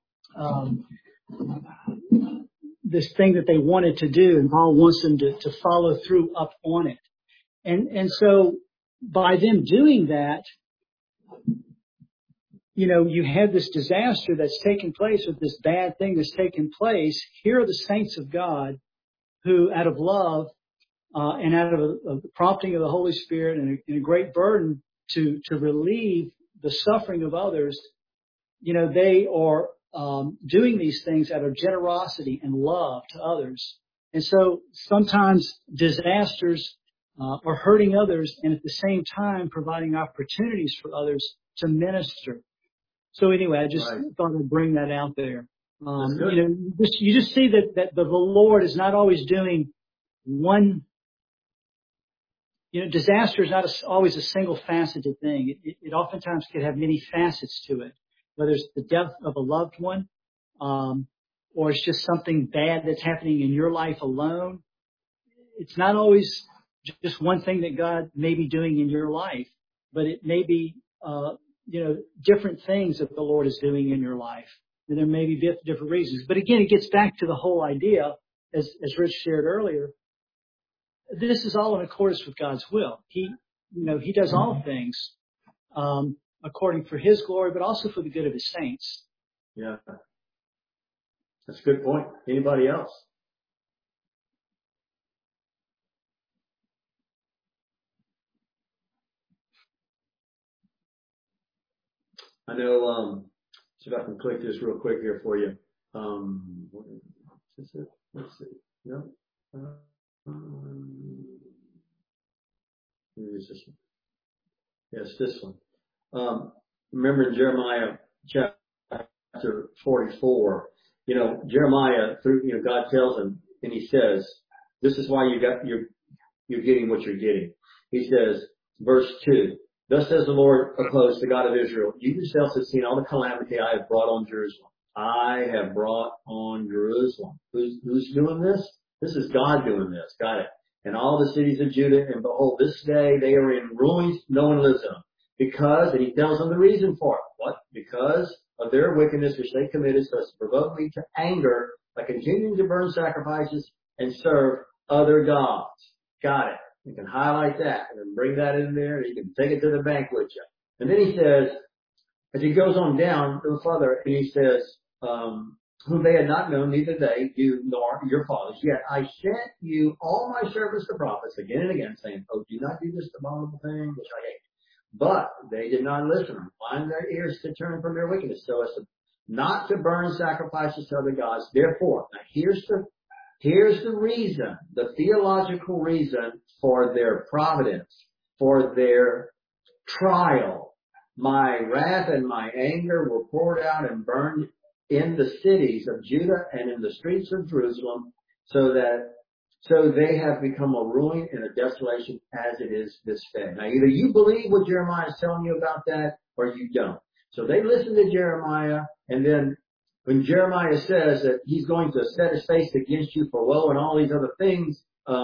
this thing that they wanted to do, and Paul wants them to follow through up on it. And so by them doing that, you had this disaster that's taken place, with this bad thing that's taken place. Here are the saints of God who, out of love and out of the prompting of the Holy Spirit and a great burden to relieve the suffering of others, they are doing these things out of generosity and love to others. And so sometimes disasters are hurting others, and at the same time providing opportunities for others to minister. So anyway, I just thought I'd bring that out there. You just see that the Lord is not always doing one. Disaster is not always a single faceted thing. It oftentimes can have many facets to it, whether it's the death of a loved one, or it's just something bad that's happening in your life alone. It's not always just one thing that God may be doing in your life, but it may be, different things that the Lord is doing in your life. And there may be different reasons. But again, it gets back to the whole idea, as Rich shared earlier. This is all in accordance with God's will. He does all things according for His glory, but also for the good of His saints. Yeah. That's a good point. Anybody else? I know, see if I can click this real quick here for you. Is it? Let's see. No. Maybe it's this one. Yes, this one. Remember in Jeremiah chapter 44, Jeremiah, God tells him, and he says, this is why you're getting what you're getting. He says, verse 2, thus says the Lord of hosts, the God of Israel, you yourselves have seen all the calamity I have brought on Jerusalem. I have brought on Jerusalem. Who's doing this? This is God doing this. Got it. And all the cities of Judah, and behold, this day they are in ruins, no one lives in them. Because, and he tells them the reason for it. What? Because of their wickedness which they committed, so as to provoke me to anger by continuing to burn sacrifices and serve other gods. Got it. You can highlight that and then bring that in there, and you can take it to the bank with you. And then he says, as he goes on down a little further, and he says, whom they had not known, neither they, you nor your fathers. Yet I sent you all my servants the prophets again and again, saying, oh, do not do this abominable thing which I hate. But they did not listen, incline their ears to turn from their wickedness, so as to not to burn sacrifices to other gods. Therefore, now here's the reason, the theological reason for their providence, for their trial. My wrath and my anger were poured out and burned in the cities of Judah and in the streets of Jerusalem, so they have become a ruin and a desolation as it is this day. Now, either you believe what Jeremiah is telling you about that, or you don't. So they listened to Jeremiah, and then when Jeremiah says that he's going to set his face against you for woe and all these other things,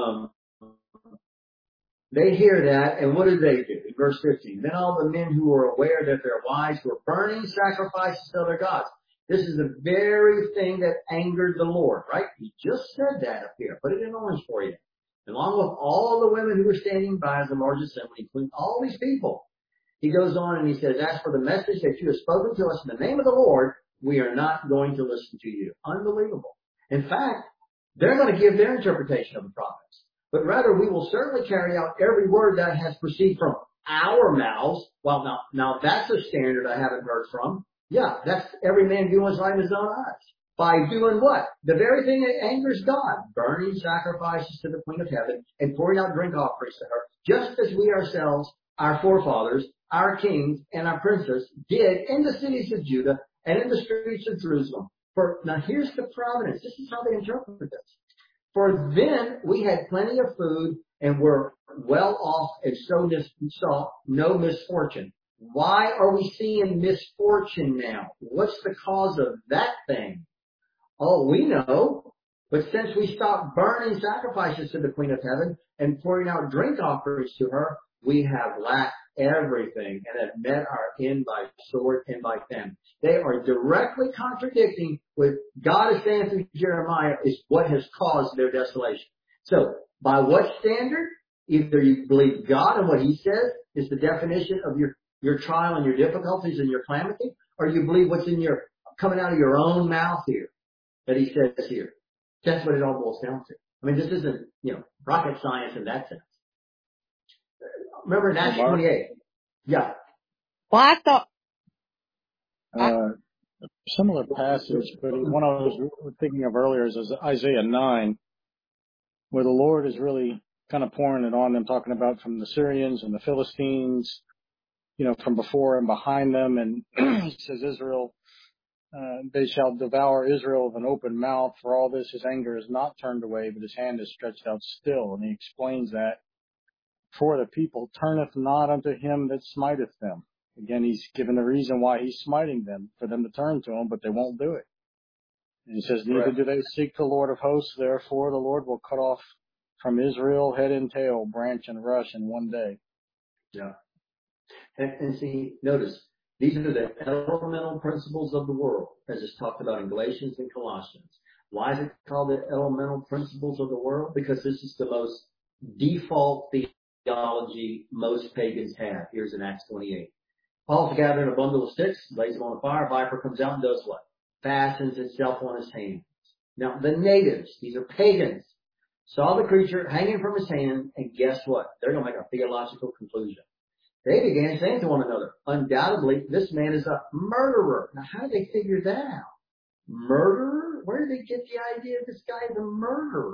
they hear that, and what do? In verse 15, then all the men who were aware that their wives were burning sacrifices to their gods. This is the very thing that angered the Lord, right? He just said that up here. Put it in orange for you. Along with all the women who were standing by as a large assembly, including all these people. He goes on and he says, as for the message that you have spoken to us in the name of the Lord, we are not going to listen to you. Unbelievable. In fact, they're going to give their interpretation of the prophets. But rather, we will certainly carry out every word that has proceeded from our mouths. Well, now that's a standard I haven't heard from. Yeah, that's every man doing what's right in his own eyes. By doing what? The very thing that angers God. Burning sacrifices to the Queen of Heaven and pouring out drink offerings to her. Just as we ourselves, our forefathers, our kings, and our princes did in the cities of Judah and in the streets of Jerusalem. Now here's the providence. This is how they interpret this. For then we had plenty of food and were well off and saw no misfortune. Why are we seeing misfortune now? What's the cause of that thing? Oh, we know. But since we stopped burning sacrifices to the Queen of Heaven and pouring out drink offerings to her, we have lacked everything and have met our end by sword and by famine. They are directly contradicting what God is saying through Jeremiah is what has caused their desolation. So, by what standard? Either you believe God and what He says is the definition of your trial and your difficulties and your calamity, or you believe what's coming out of your own mouth here that He says here. That's what it all boils down to. I mean, this isn't, rocket science in that sense. Remember in Acts 28? Yeah. Well, I thought Similar passage, but one I was thinking of earlier is Isaiah 9, where the Lord is really kind of pouring it on them, talking about from the Syrians and the Philistines, from before and behind them. And He says, Israel, they shall devour Israel with an open mouth. For all this, His anger is not turned away, but His hand is stretched out still. And He explains that for the people turneth not unto Him that smiteth them. Again, He's given the reason why He's smiting them, for them to turn to Him, but they won't do it. And He says, neither do they seek the Lord of hosts, therefore the Lord will cut off from Israel head and tail, branch and rush in one day. Yeah. And see, notice, these are the elemental principles of the world, as it's talked about in Galatians and Colossians. Why is it called the elemental principles of the world? Because this is the most default theology most pagans have. Here's in Acts 28. Paul's gathering a bundle of sticks, lays them on the fire, viper comes out and does what? Fastens itself on his hands. Now, the natives, these are pagans, saw the creature hanging from his hand, and guess what? They're going to make a theological conclusion. They began saying to one another, undoubtedly, this man is a murderer. Now, how did they figure that out? Murderer? Where did they get the idea this guy is a murderer?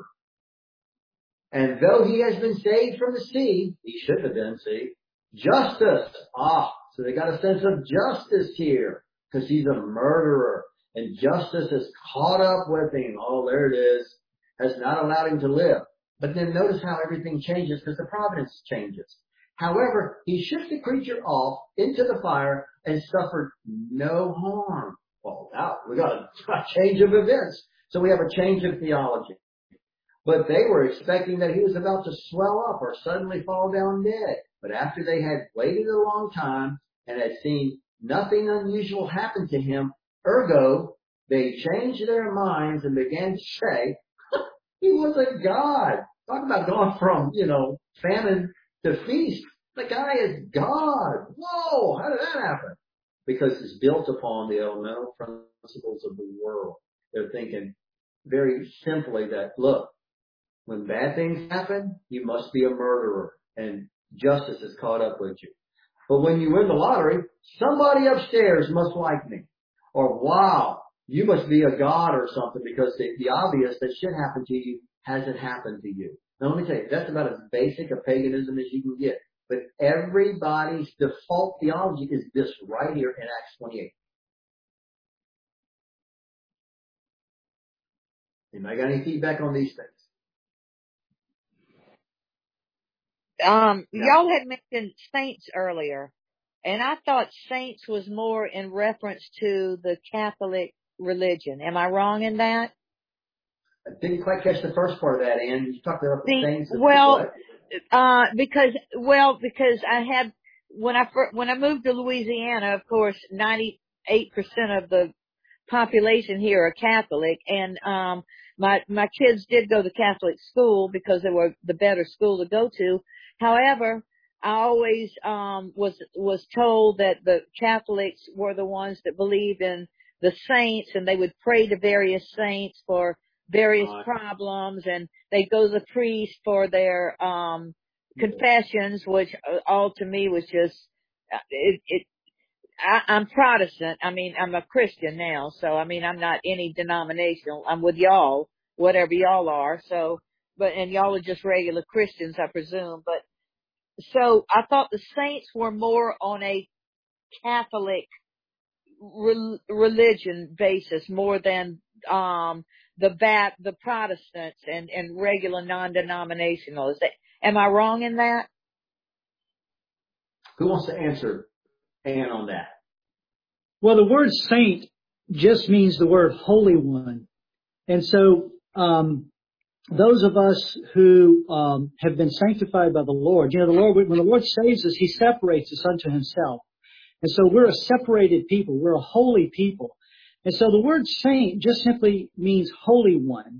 And though he has been saved from the sea, he should have been, see, justice. So they got a sense of justice here, because he's a murderer. And justice has caught up with him. Oh, there it is. Has not allowed him to live. But then notice how everything changes, because the providence changes. However, he shook the creature off into the fire and suffered no harm. Well, now we got a change of events. So we have a change of theology. But they were expecting that he was about to swell up or suddenly fall down dead. But after they had waited a long time and had seen nothing unusual happen to him, ergo, they changed their minds and began to say, he was a god. Talk about going from, famine to feast. The guy is God. Whoa, how did that happen? Because it's built upon the elemental principles of the world. They're thinking very simply that, look, when bad things happen, you must be a murderer, and justice has caught up with you. But when you win the lottery, somebody upstairs must like me. Or, wow, you must be a god or something, because the obvious that should happen to you hasn't happened to you. Now, let me tell you, that's about as basic a paganism as you can get. But everybody's default theology is this right here in Acts 28. Anybody got any feedback on these things? Y'all had mentioned saints earlier, and I thought saints was more in reference to the Catholic religion. Am I wrong in that? I didn't quite catch the first part of that, Ann. You talked about the saints. Well, because I had, when I moved to Louisiana, of course, 98% of the population here are Catholic, and my kids did go to Catholic school because they were the better school to go to. However, I always was told that the Catholics were the ones that believed in the saints, and they would pray to various saints for various problems, and they'd go to the priest for their confessions, which all to me was just I'm Protestant. I mean, I'm a Christian now, so I mean, I'm not any denominational. I'm with y'all, whatever y'all are. So, and y'all are just regular Christians, I presume. But so I thought the saints were more on a Catholic religion basis, more than the Protestants and regular non-denominational. Am I wrong in that? Who wants to answer Ann on that? Well, the word saint just means the word holy one. And so, those of us who, have been sanctified by the Lord, the Lord, when the Lord saves us, He separates us unto Himself. And so we're a separated people. We're a holy people. And so the word saint just simply means holy one.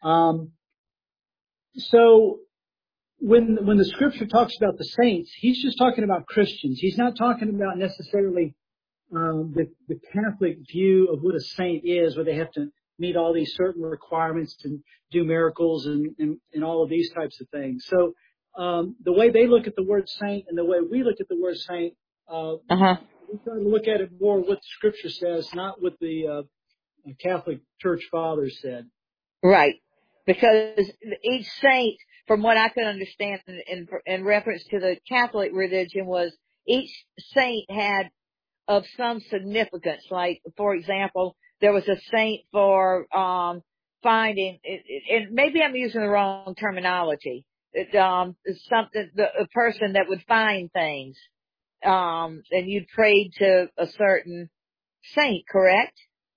So when the scripture talks about the saints, He's just talking about Christians. He's not talking about necessarily the Catholic view of what a saint is, where they have to meet all these certain requirements and do miracles and all of these types of things. So the way they look at the word saint and the way we look at the word saint, we try to look at it more what the scripture says, not what the Catholic Church Fathers said. Right. Because each saint, from what I could understand in reference to the Catholic religion, was each saint had of some significance. Like, for example, there was a saint for finding, and maybe I'm using the wrong terminology. Something, a person that would find things, and you'd prayed to a certain saint, correct?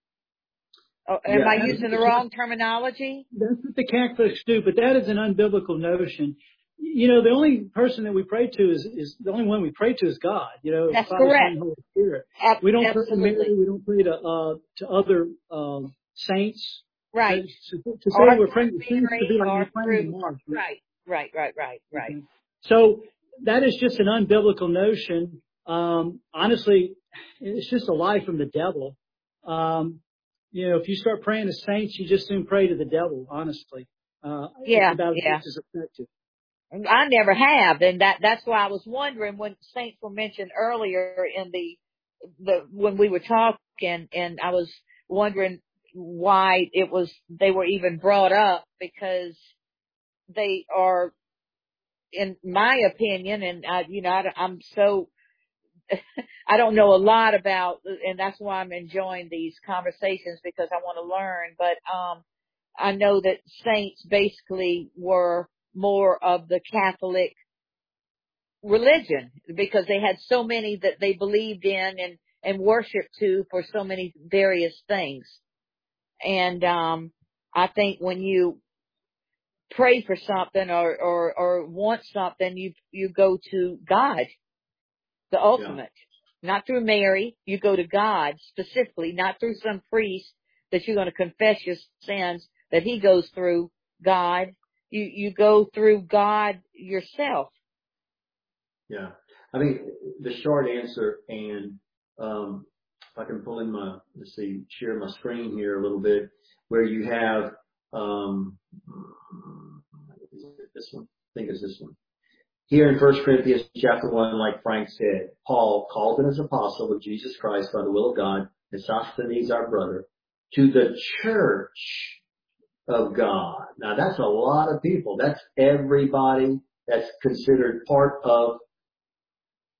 Am I using the wrong terminology? That's what the Catholics do, but that is an unbiblical notion. The only person that we pray to is the only one we pray to is God. That's Father, correct. Son, and Holy Spirit. We don't pray to Mary. We don't pray to other saints. Right. To say we're praying to saints to be like we're praying to Mars. Right. Okay. So that is just an unbiblical notion. Honestly, it's just a lie from the devil. If you start praying to saints, you just soon pray to the devil, honestly. It's about as effective. I never have, and that's why I was wondering when saints were mentioned earlier in when we were talking, and I was wondering why they were even brought up, because they are, in my opinion, and I'm so I don't know a lot about, and that's why I'm enjoying these conversations, because I want to learn. But I know that saints basically were more of the Catholic religion, because they had so many that they believed in and worshiped to for so many various things. And I think when you pray for something or want something, you go to God, the ultimate. Not through Mary. You go to God specifically, not through some priest that you're going to confess your sins, that he goes through God. You go through God yourself. Yeah. I mean, the short answer, and if I can pull in share my screen here a little bit, where you have, is it this one? I think it's this one. Here in 1 Corinthians chapter 1, like Frank said, Paul, called in as apostle of Jesus Christ by the will of God, and Sosthenes our brother, to the church of God. Now that's a lot of people. That's everybody that's considered part of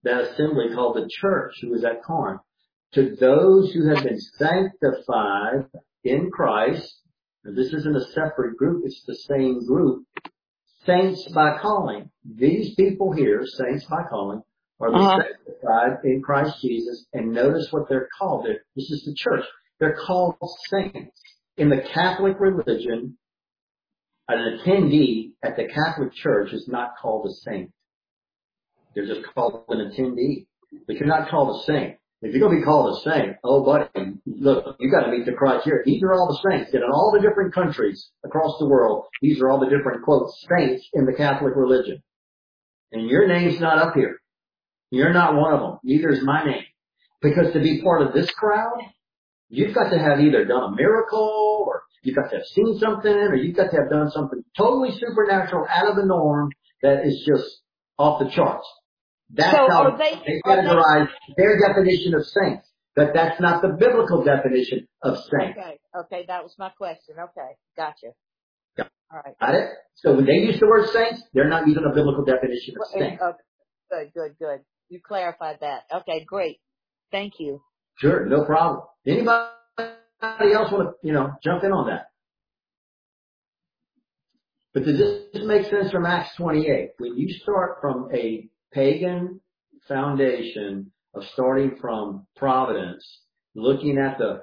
that assembly called the church who was at Corinth. To those who have been sanctified in Christ, and this isn't a separate group, it's the same group, saints by calling. These people here, saints by calling, are the sanctified in Christ Jesus, and notice what they're called. This is the church. They're called saints. In the Catholic religion, an attendee at the Catholic Church is not called a saint. They're just called an attendee. But you're not called a saint. If you're going to be called a saint, oh buddy, look, you got to meet the criteria. These are all the saints in all the different countries across the world. These are all the different, quote, saints in the Catholic religion. And your name's not up here. You're not one of them. Neither is my name. Because to be part of this crowd, you've got to have either done a miracle, or you've got to have seen something, or you've got to have done something totally supernatural, out of the norm, that is just off the charts. That's how they categorize their definition of saints. But that's not the biblical definition of saint. Okay, that was my question. Okay, gotcha. Yeah. All right. Got it? So when they use the word saints, they're not using a biblical definition of saint. Okay, good. You clarified that. Okay, great. Thank you. Sure, no problem. Anybody else want to, jump in on that? But does this make sense from Acts 28? When you start from a pagan foundation of starting from Providence, looking at the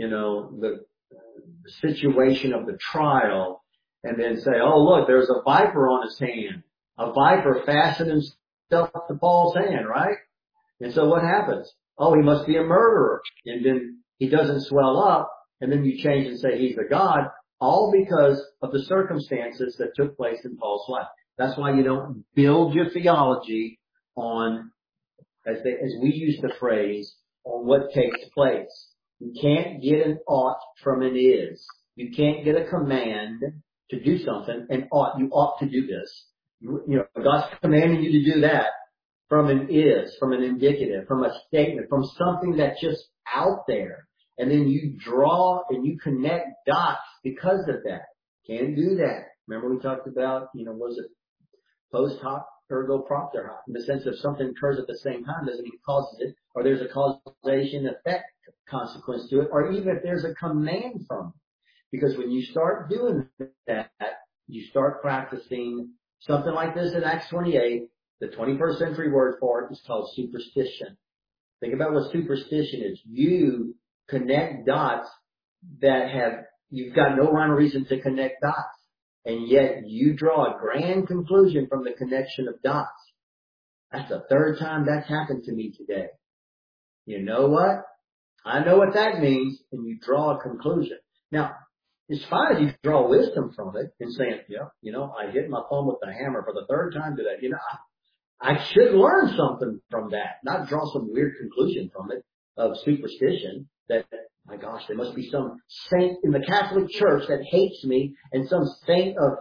situation of the trial, and then say, oh look, there's a viper on his hand. A viper fastened himself to Paul's hand, right? And so what happens? Oh, he must be a murderer. And then he doesn't swell up, and then you change and say he's a god, all because of the circumstances that took place in Paul's life. That's why you don't build your theology on, as we use the phrase, on what takes place. You can't get an ought from an is. You can't get a command to do something, and you ought to do this. God's commanding you to do that from an is, from an indicative, from a statement, from something that's just out there. And then you draw and you connect dots because of that. Can't do that. Remember we talked about, was it post hoc ergo propter hoc, in the sense of something occurs at the same time doesn't mean causes it, or there's a causation effect consequence to it, or even if there's a command from it. Because when you start doing that, you start practicing something like this in Acts 28. The 21st century word for it is called superstition. Think about what superstition is. You connect dots that you've got no rhyme or reason to connect dots. And yet you draw a grand conclusion from the connection of dots. That's the third time that's happened to me today. You know what? I know what that means, and you draw a conclusion. Now, it's fine if you draw wisdom from it and saying, I hit my thumb with the hammer for the third time today. I should learn something from that, not draw some weird conclusion from it of superstition that, my gosh, there must be some saint in the Catholic Church that hates me and some saint of,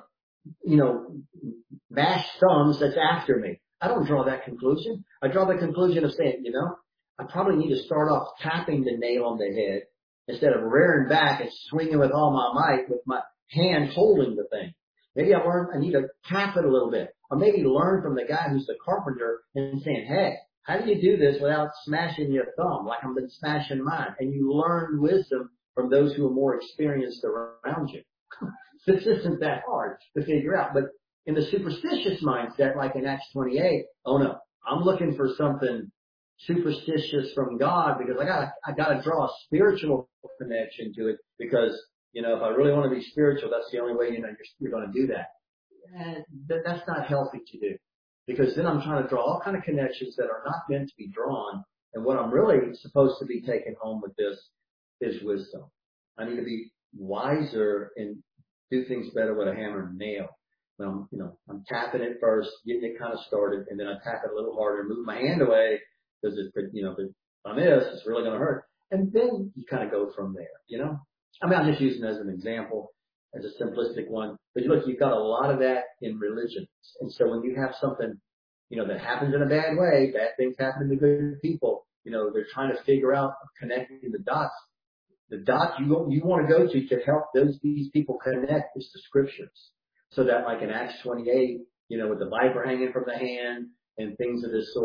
mashed thumbs that's after me. I don't draw that conclusion. I draw the conclusion of saying, I probably need to start off tapping the nail on the head instead of rearing back and swinging with all my might with my hand holding the thing. Maybe I need to tap it a little bit. Or maybe learn from the guy who's the carpenter and saying, hey, how do you do this without smashing your thumb like I've been smashing mine? And you learn wisdom from those who are more experienced around you. This isn't that hard to figure out. But in the superstitious mindset, like in Acts 28, oh no, I'm looking for something superstitious from God because I gotta draw a spiritual connection to it because, if I really want to be spiritual, that's the only way, you're going to do that. And that's not healthy to do. Because then I'm trying to draw all kind of connections that are not meant to be drawn. And what I'm really supposed to be taking home with this is wisdom. I need to be wiser and do things better with a hammer and nail. I'm tapping it first, getting it kind of started, and then I tap it a little harder, move my hand away because if I miss, it's really going to hurt. And then you kind of go from there, I'm just using it as an example, as a simplistic one. But look, you've got a lot of that in religion. And so when you have something, that happens in a bad way, bad things happen to good people, they're trying to figure out connecting the dots. The dots you want to go to help these people connect is the scriptures. So that like in Acts 28, with the viper hanging from the hand and things of this sort,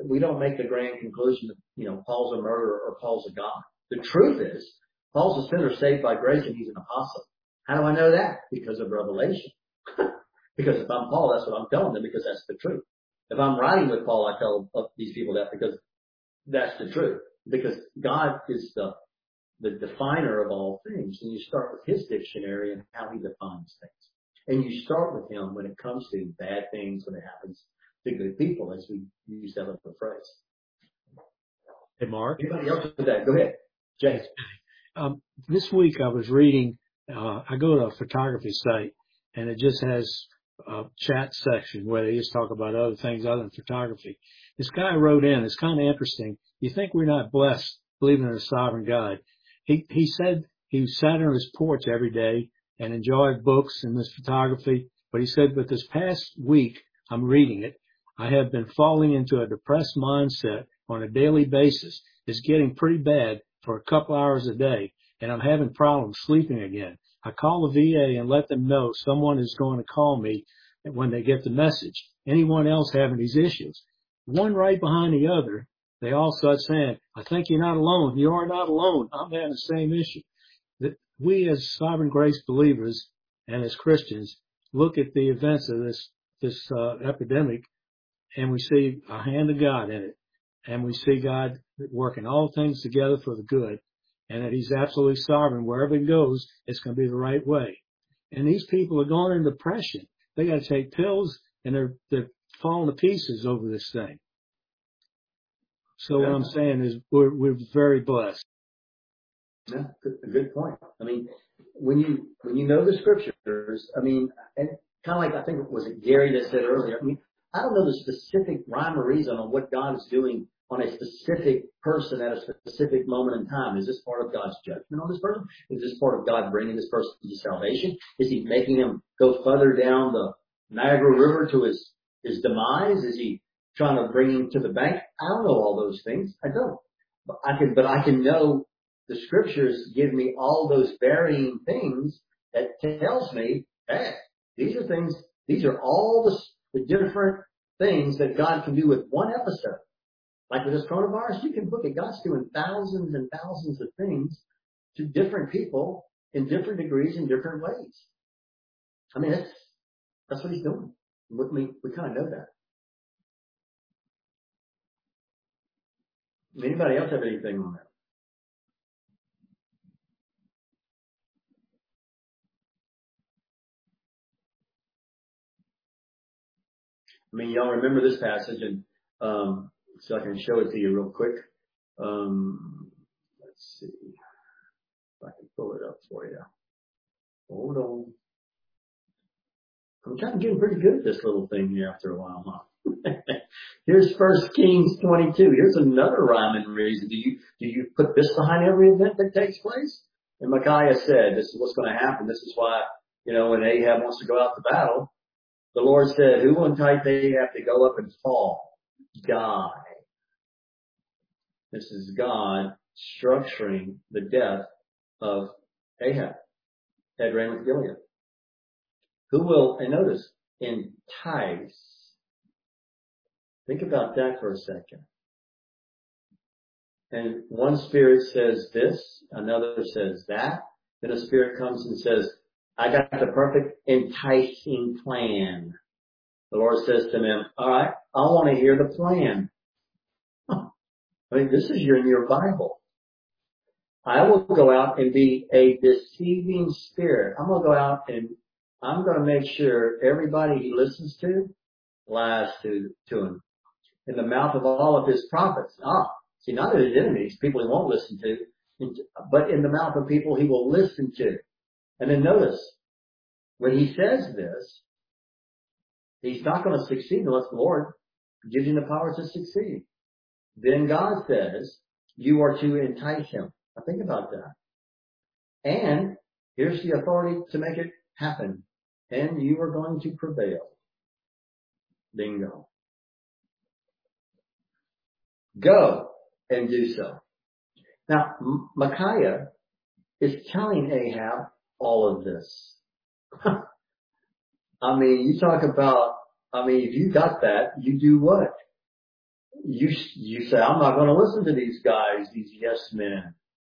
we don't make the grand conclusion that, Paul's a murderer or Paul's a god. The truth is, Paul's a sinner saved by grace and he's an apostle. How do I know that? Because of revelation. Because if I'm Paul, that's what I'm telling them, because that's the truth. If I'm writing with Paul, I tell these people that because that's the truth. Because God is the definer of all things. And you start with his dictionary and how he defines things. And you start with him when it comes to bad things, when it happens to good people, as we use that other phrase. Hey, Mark. Anybody else with that? Go ahead. James. This week I was reading, I go to a photography site and it just has a chat section where they just talk about other things other than photography. This guy wrote in, it's kind of interesting. You think we're not blessed believing in a sovereign God? He said he sat on his porch every day and enjoyed books and this photography. But he said, but this past week, I'm reading it, I have been falling into a depressed mindset on a daily basis. It's getting pretty bad for a couple hours a day, and I'm having problems sleeping again. I call the VA and let them know someone is going to call me when they get the message. Anyone else having these issues? One right behind the other, they all start saying, I think you're not alone. You are not alone. I'm having the same issue. That we as Sovereign Grace believers and as Christians look at the events of this epidemic and we see a hand of God in it. And we see God working all things together for the good, and that he's absolutely sovereign. Wherever he goes, it's going to be the right way. And these people are going into depression. They got to take pills, and they're falling to pieces over this thing. So what I'm saying is we're very blessed. Yeah, good point. I mean, when you know the scriptures, I mean, and kind of like I think was it Gary that said earlier. I mean, I don't know the specific rhyme or reason on what God is doing on a specific person at a specific moment in time. Is this part of God's judgment on this person? Is this part of God bringing this person to salvation? Is he making him go further down the Niagara River to his demise? Is he trying to bring him to the bank? I don't know all those things. I don't. But I can know the scriptures give me all those varying things that tells me, hey, these are all the different things that God can do with one episode. Like with this coronavirus, you can look at God's doing thousands and thousands of things to different people in different degrees in different ways. I mean, that's what he's doing. We kind of know that. Anybody else have anything on that? I mean, y'all remember this passage, and so I can show it to you real quick. Let's see if I can pull it up for you. Hold on. I'm kind of getting pretty good at this little thing here after a while, huh? Here's 1 Kings 22. Here's another rhyme and reason. Do you put this behind every event that takes place? And Micaiah said, this is what's going to happen. This is why, when Ahab wants to go out to battle, the Lord said, who will entice Ahab to go up and fall? Die. This is God structuring the death of Ahab at Ramoth Gilead. Who will, and notice, entice. Think about that for a second. And one spirit says this, another says that. Then a spirit comes and says, I got the perfect enticing plan. The Lord says to them, all right, I want to hear the plan. I mean, this is in your Bible. I will go out and be a deceiving spirit. I'm going to go out and I'm going to make sure everybody he listens to lies to him. In the mouth of all of his prophets. See, not his enemies, people he won't listen to, but in the mouth of people he will listen to. And then notice, when he says this, he's not going to succeed unless the Lord gives him the power to succeed. Then God says, you are to entice him. Now think about that. And here's the authority to make it happen. And you are going to prevail. Bingo. Go and do so. Now, Micaiah is telling Ahab all of this. I mean, you talk about, if you got that, you do what? you say, I'm not going to listen to these guys, these yes men.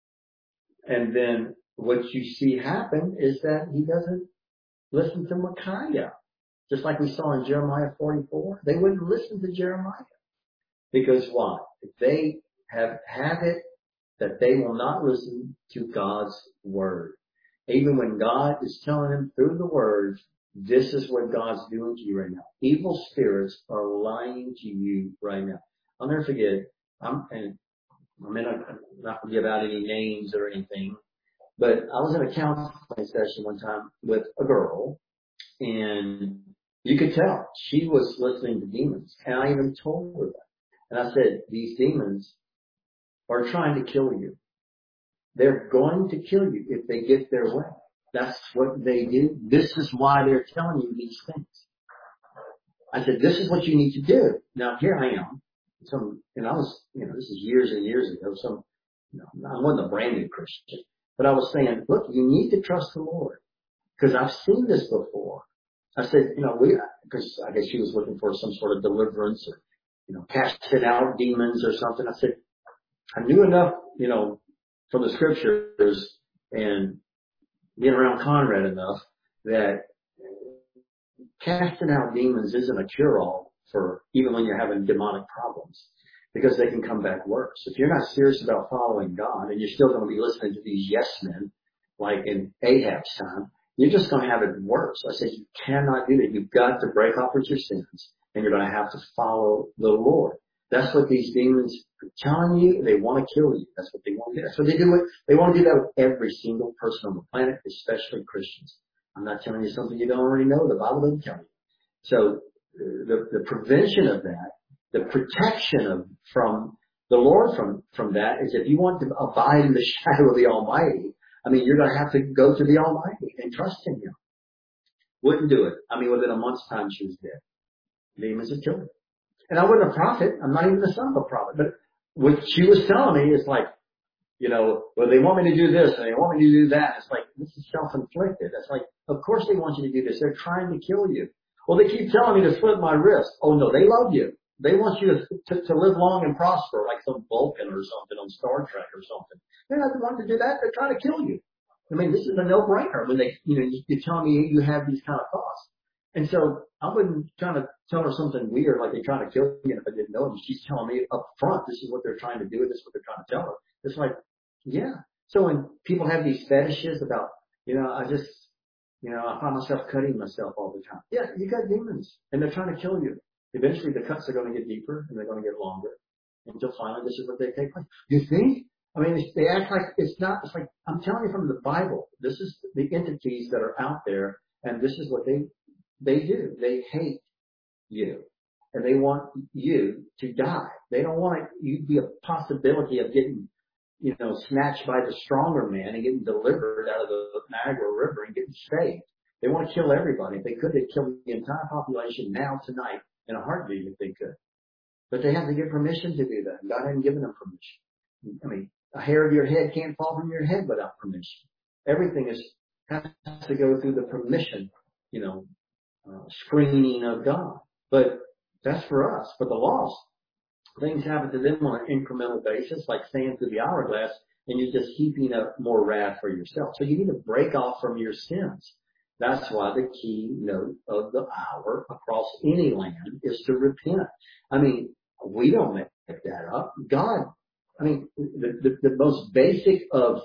And then what you see happen is that he doesn't listen to Micaiah. Just like we saw in Jeremiah 44. They wouldn't listen to Jeremiah. Because why? They have habit that they will not listen to God's word. Even when God is telling them through the words, this is what God's doing to you right now. Evil spirits are lying to you right now. I'll never forget, I'm not going to give out any names or anything, but I was in a counseling session one time with a girl, and you could tell she was listening to demons. And I even told her that. And I said, these demons are trying to kill you. They're going to kill you if they get their way. That's what they do. This is why they're telling you these things. I said, this is what you need to do. Now here I am. I was, this is years and years ago. I wasn't a brand new Christian, but I was saying, look, you need to trust the Lord because I've seen this before. I said, because I guess she was looking for some sort of deliverance or, casting out demons or something. I said, I knew enough, from the scriptures and being around Conrad enough that casting out demons isn't a cure-all for even when you're having demonic problems because they can come back worse. If you're not serious about following God and you're still going to be listening to these yes men like in Ahab's time, you're just going to have it worse. I said, you cannot do that. You've got to break off with your sins and you're going to have to follow the Lord. That's what these demons are telling you. They want to kill you. That's what they want to do. That's what they do. They want to do that with every single person on the planet, especially Christians. I'm not telling you something you don't already know. The Bible doesn't tell you. So the prevention of that, the protection from the Lord from that is if you want to abide in the shadow of the Almighty, you're going to have to go to the Almighty and trust in Him. Wouldn't do it. Within a month's time she was dead. Demons had killed her. And I wasn't a prophet. I'm not even the son of a prophet. But what she was telling me is like, well, they want me to do this and they want me to do that. It's like, this is self-inflicted. It's like, of course they want you to do this. They're trying to kill you. Well, they keep telling me to slit my wrist. Oh no, they love you. They want you to live long and prosper like some Vulcan or something on Star Trek or something. They're not the ones to do that. They're trying to kill you. This is a no-brainer when you're telling me you have these kind of thoughts. And so I wasn't trying to tell her something weird like they're trying to kill me if I didn't know them. She's telling me up front, this is what they're trying to do. This is what they're trying to tell her. It's like, yeah. So when people have these fetishes about, I find myself cutting myself all the time. Yeah, you got demons and they're trying to kill you. Eventually the cuts are going to get deeper and they're going to get longer until finally this is what they take place. You think? They act like it's not, it's like, I'm telling you from the Bible, this is the entities that are out there and this is what they do. They hate you and they want you to die. They don't want you to be a possibility of getting, snatched by the stronger man and getting delivered out of the Niagara River and getting saved. They want to kill everybody. If they could, they'd kill the entire population now, tonight, in a heartbeat if they could. But they have to get permission to do that. God hadn't given them permission. A hair of your head can't fall from your head without permission. Everything has to go through the permission, screening of God. But that's for us. For the lost, things happen to them on an incremental basis, like sand through the hourglass, and you're just heaping up more wrath for yourself. So you need to break off from your sins. That's why the keynote of the hour across any land is to repent. We don't make that up. God, the most basic of,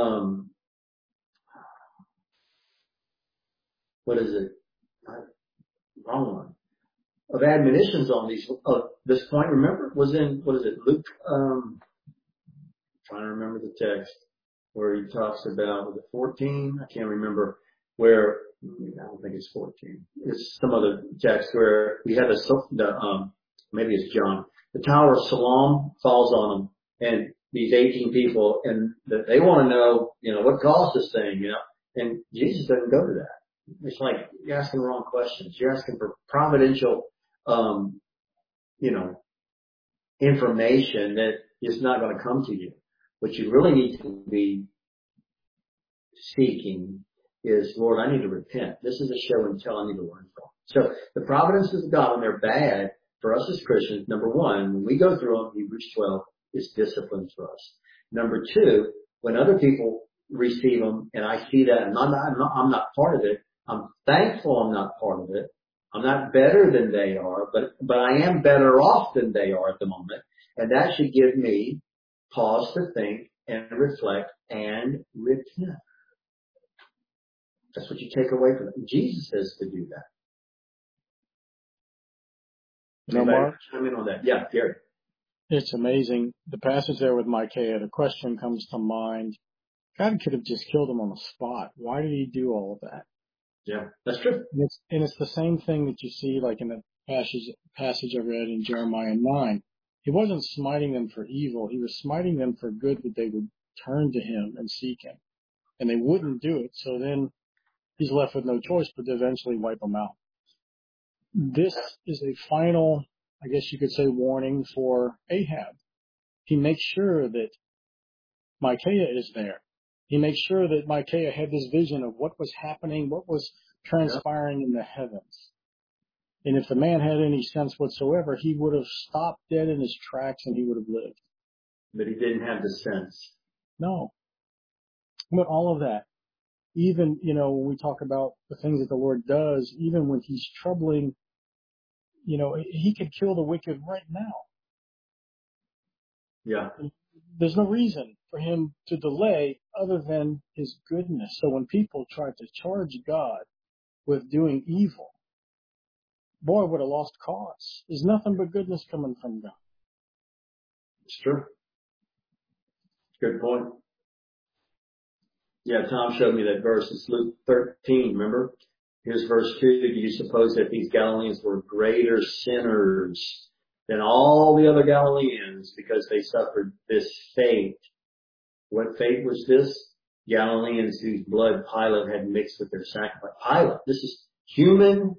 wrong one. Of admonitions on this point, remember, was in, Luke, trying to remember the text where he talks about, was it 14? I can't remember where, I don't think it's 14. It's some other text where we had maybe it's John. The Tower of Siloam falls on them and these 18 people and they want to know, what caused this thing, and Jesus doesn't go to that. It's like you're asking the wrong questions. You're asking for providential, information that is not going to come to you. What you really need to be seeking is, Lord, I need to repent. This is a show and tell I need to learn from. So the providences of God, when they're bad, for us as Christians, number one, when we go through them, Hebrews 12 is discipline for us. Number two, when other people receive them and I see that and I'm not part of it, I'm thankful I'm not part of it. I'm not better than they are, but I am better off than they are at the moment. And that should give me pause to think and reflect and repent. That's what you take away from it. Jesus says to do that. Mark? Chime in on that. Yeah, Gary. It's amazing. The passage there with Micaiah, the question comes to mind. God could have just killed him on the spot. Why did he do all of that? Yeah, that's true. And it's the same thing that you see like in the passage I read in Jeremiah 9. He wasn't smiting them for evil. He was smiting them for good, that they would turn to him and seek him. And they wouldn't do it. So then he's left with no choice but to eventually wipe them out. This is a final, I guess you could say, warning for Ahab. He makes sure that Micaiah is there. He makes sure that Micaiah had this vision of what was happening, what was transpiring in the heavens. And if the man had any sense whatsoever, he would have stopped dead in his tracks and he would have lived. But he didn't have the sense. No. But all of that, even, when we talk about the things that the Lord does, even when he's troubling, he could kill the wicked right now. Yeah. There's no reason for him to delay other than his goodness. So when people try to charge God with doing evil, boy, would have lost cause. There's nothing but goodness coming from God. It's true. Good point. Yeah, Tom showed me that verse. It's Luke 13, remember? Here's verse 2. Do you suppose that these Galileans were greater sinners than all the other Galileans because they suffered this fate? What fate was this? Galileans whose blood Pilate had mixed with their sacrifice. Pilate, this is human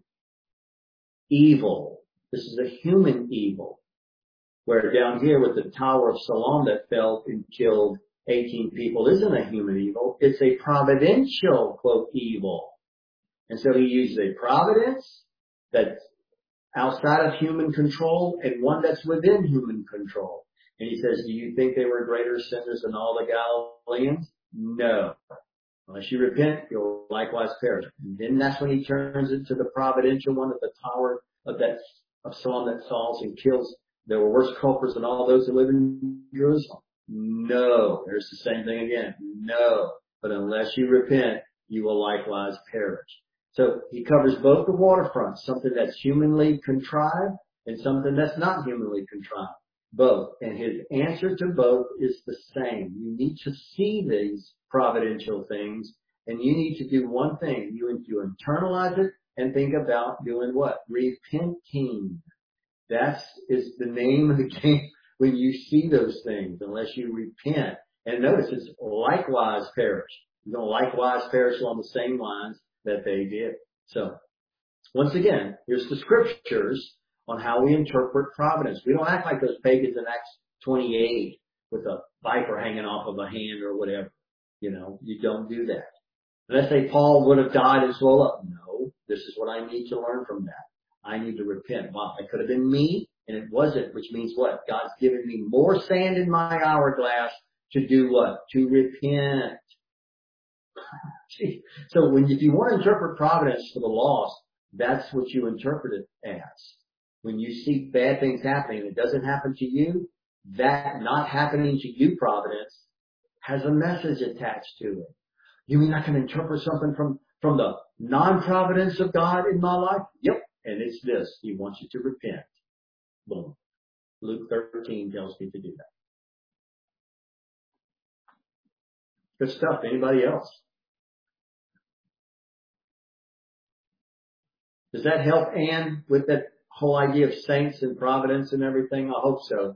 evil. This is a human evil. Where down here with the Tower of Siloam that fell and killed 18 people isn't a human evil. It's a providential, quote, evil. And so he uses a providence that's outside of human control and one that's within human control. And he says, do you think they were greater sinners than all the Galileans? No. Unless you repent, you'll likewise perish. And then that's when he turns it to the providential one at the Tower of Siloam that falls and kills. There were worse culprits than all those who live in Jerusalem. No. There's the same thing again. No. But unless you repent, you will likewise perish. So he covers both the waterfronts, something that's humanly contrived and something that's not humanly contrived. Both. And his answer to both is the same. You need to see these providential things and you need to do one thing. You need to internalize it and think about doing what? Repenting. That is the name of the game when you see those things, unless you repent. And notice it's likewise perish. You're going to likewise perish along the same lines that they did. So, once again, here's the scriptures on how we interpret providence. We don't act like those pagans in Acts 28 with a viper hanging off of a hand or whatever. You don't do that. Unless say Paul would have died and swelled up. No, this is what I need to learn from that. I need to repent. Wow, it could have been me, and it wasn't, which means what? God's given me more sand in my hourglass to do what? To repent. So if you want to interpret providence for the lost, that's what you interpret it as. When you see bad things happening and it doesn't happen to you, that not happening to you providence has a message attached to it. You mean I can interpret something from the non-providence of God in my life? Yep. And it's this. He wants you to repent. Boom. Luke 13 tells me to do that. Good stuff. Anybody else? Does that help, Ann, with that whole idea of saints and providence and everything? I hope so.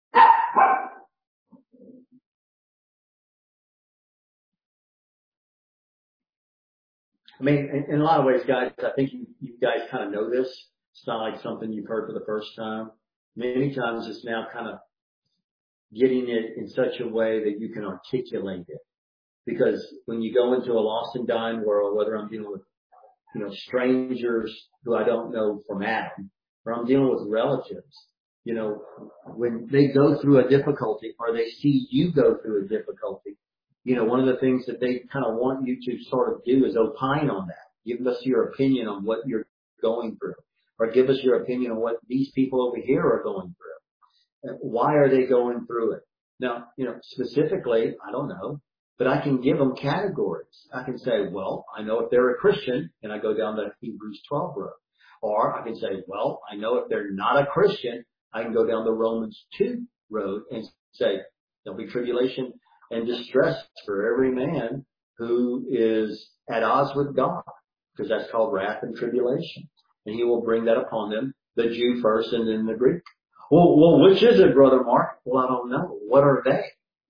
I mean, in a lot of ways, guys, I think you guys kind of know this. It's not like something you've heard for the first time. Many times it's now kind of getting it in such a way that you can articulate it. Because when you go into a lost and dying world, whether I'm dealing with, strangers who I don't know from Adam, or I'm dealing with relatives. You know, when they go through a difficulty or they see you go through a difficulty, you know, one of the things that they kind of want you to sort of do is opine on that. Give us your opinion on what you're going through, or give us your opinion on what these people over here are going through. Why are they going through it? Now, you know, specifically, I don't know, but I can give them categories. I can say, well, I know if they're a Christian, and I go down the Hebrews 12 road. Or I can say, well, I know if they're not a Christian, I can go down the Romans 2 road and say, there'll be tribulation and distress for every man who is at odds with God, because that's called wrath and tribulation. And he will bring that upon them, the Jew first and then the Greek. Well, which is it, Brother Mark? Well, I don't know. What are they?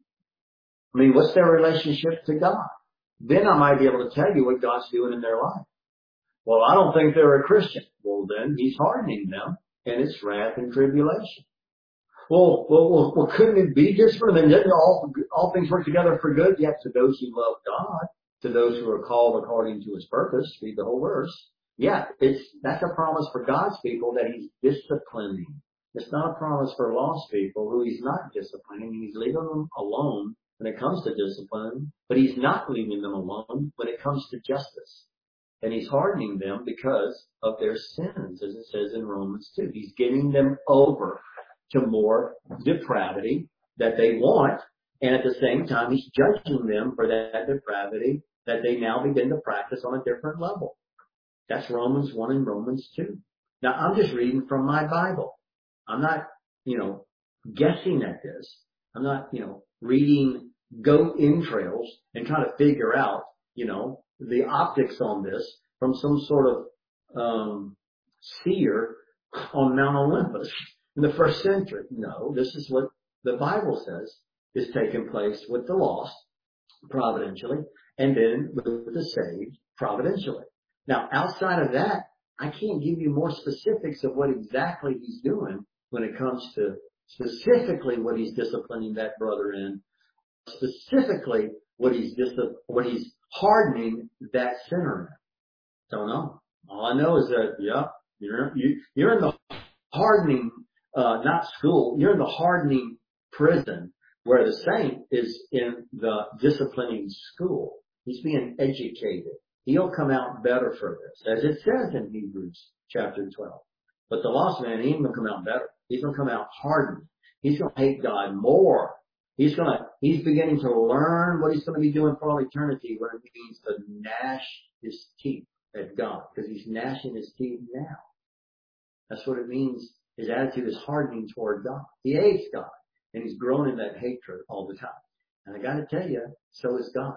I mean, what's their relationship to God? Then I might be able to tell you what God's doing in their life. Well, I don't think they're a Christian. Well, then he's hardening them, and it's wrath and tribulation. Well, couldn't it be just for them? Didn't all things work together for good? Yes, to those who love God, to those who are called according to his purpose. Read the whole verse. Yeah, that's a promise for God's people that he's disciplining. It's not a promise for lost people who he's not disciplining. He's leaving them alone when it comes to discipline, but he's not leaving them alone when it comes to justice. And he's hardening them because of their sins, as it says in Romans 2. He's giving them over to more depravity that they want, and at the same time, he's judging them for that depravity that they now begin to practice on a different level. That's Romans 1 and Romans 2. Now, I'm just reading from my Bible. I'm not, guessing at this. I'm not, reading goat entrails and trying to figure out, the optics on this from some sort of seer on Mount Olympus in the first century. No, this is what the Bible says is taking place with the lost providentially, and then with the saved providentially. Now, outside of that, I can't give you more specifics of what exactly he's doing when it comes to specifically what he's disciplining that brother in, specifically what he's hardening that sinner in. Don't know. All I know is that, you're in the hardening, not school, you're in the hardening prison where the saint is in the disciplining school. He's being educated. He'll come out better for this, as it says in Hebrews chapter 12. But the lost man, he ain't going to come out better. He's going to come out hardened. He's going to hate God more. He's beginning to learn what he's going to be doing for all eternity, what it means to gnash his teeth at God, because he's gnashing his teeth now. That's what it means. His attitude is hardening toward God. He hates God, and he's growing in that hatred all the time. And I got to tell you, so is God.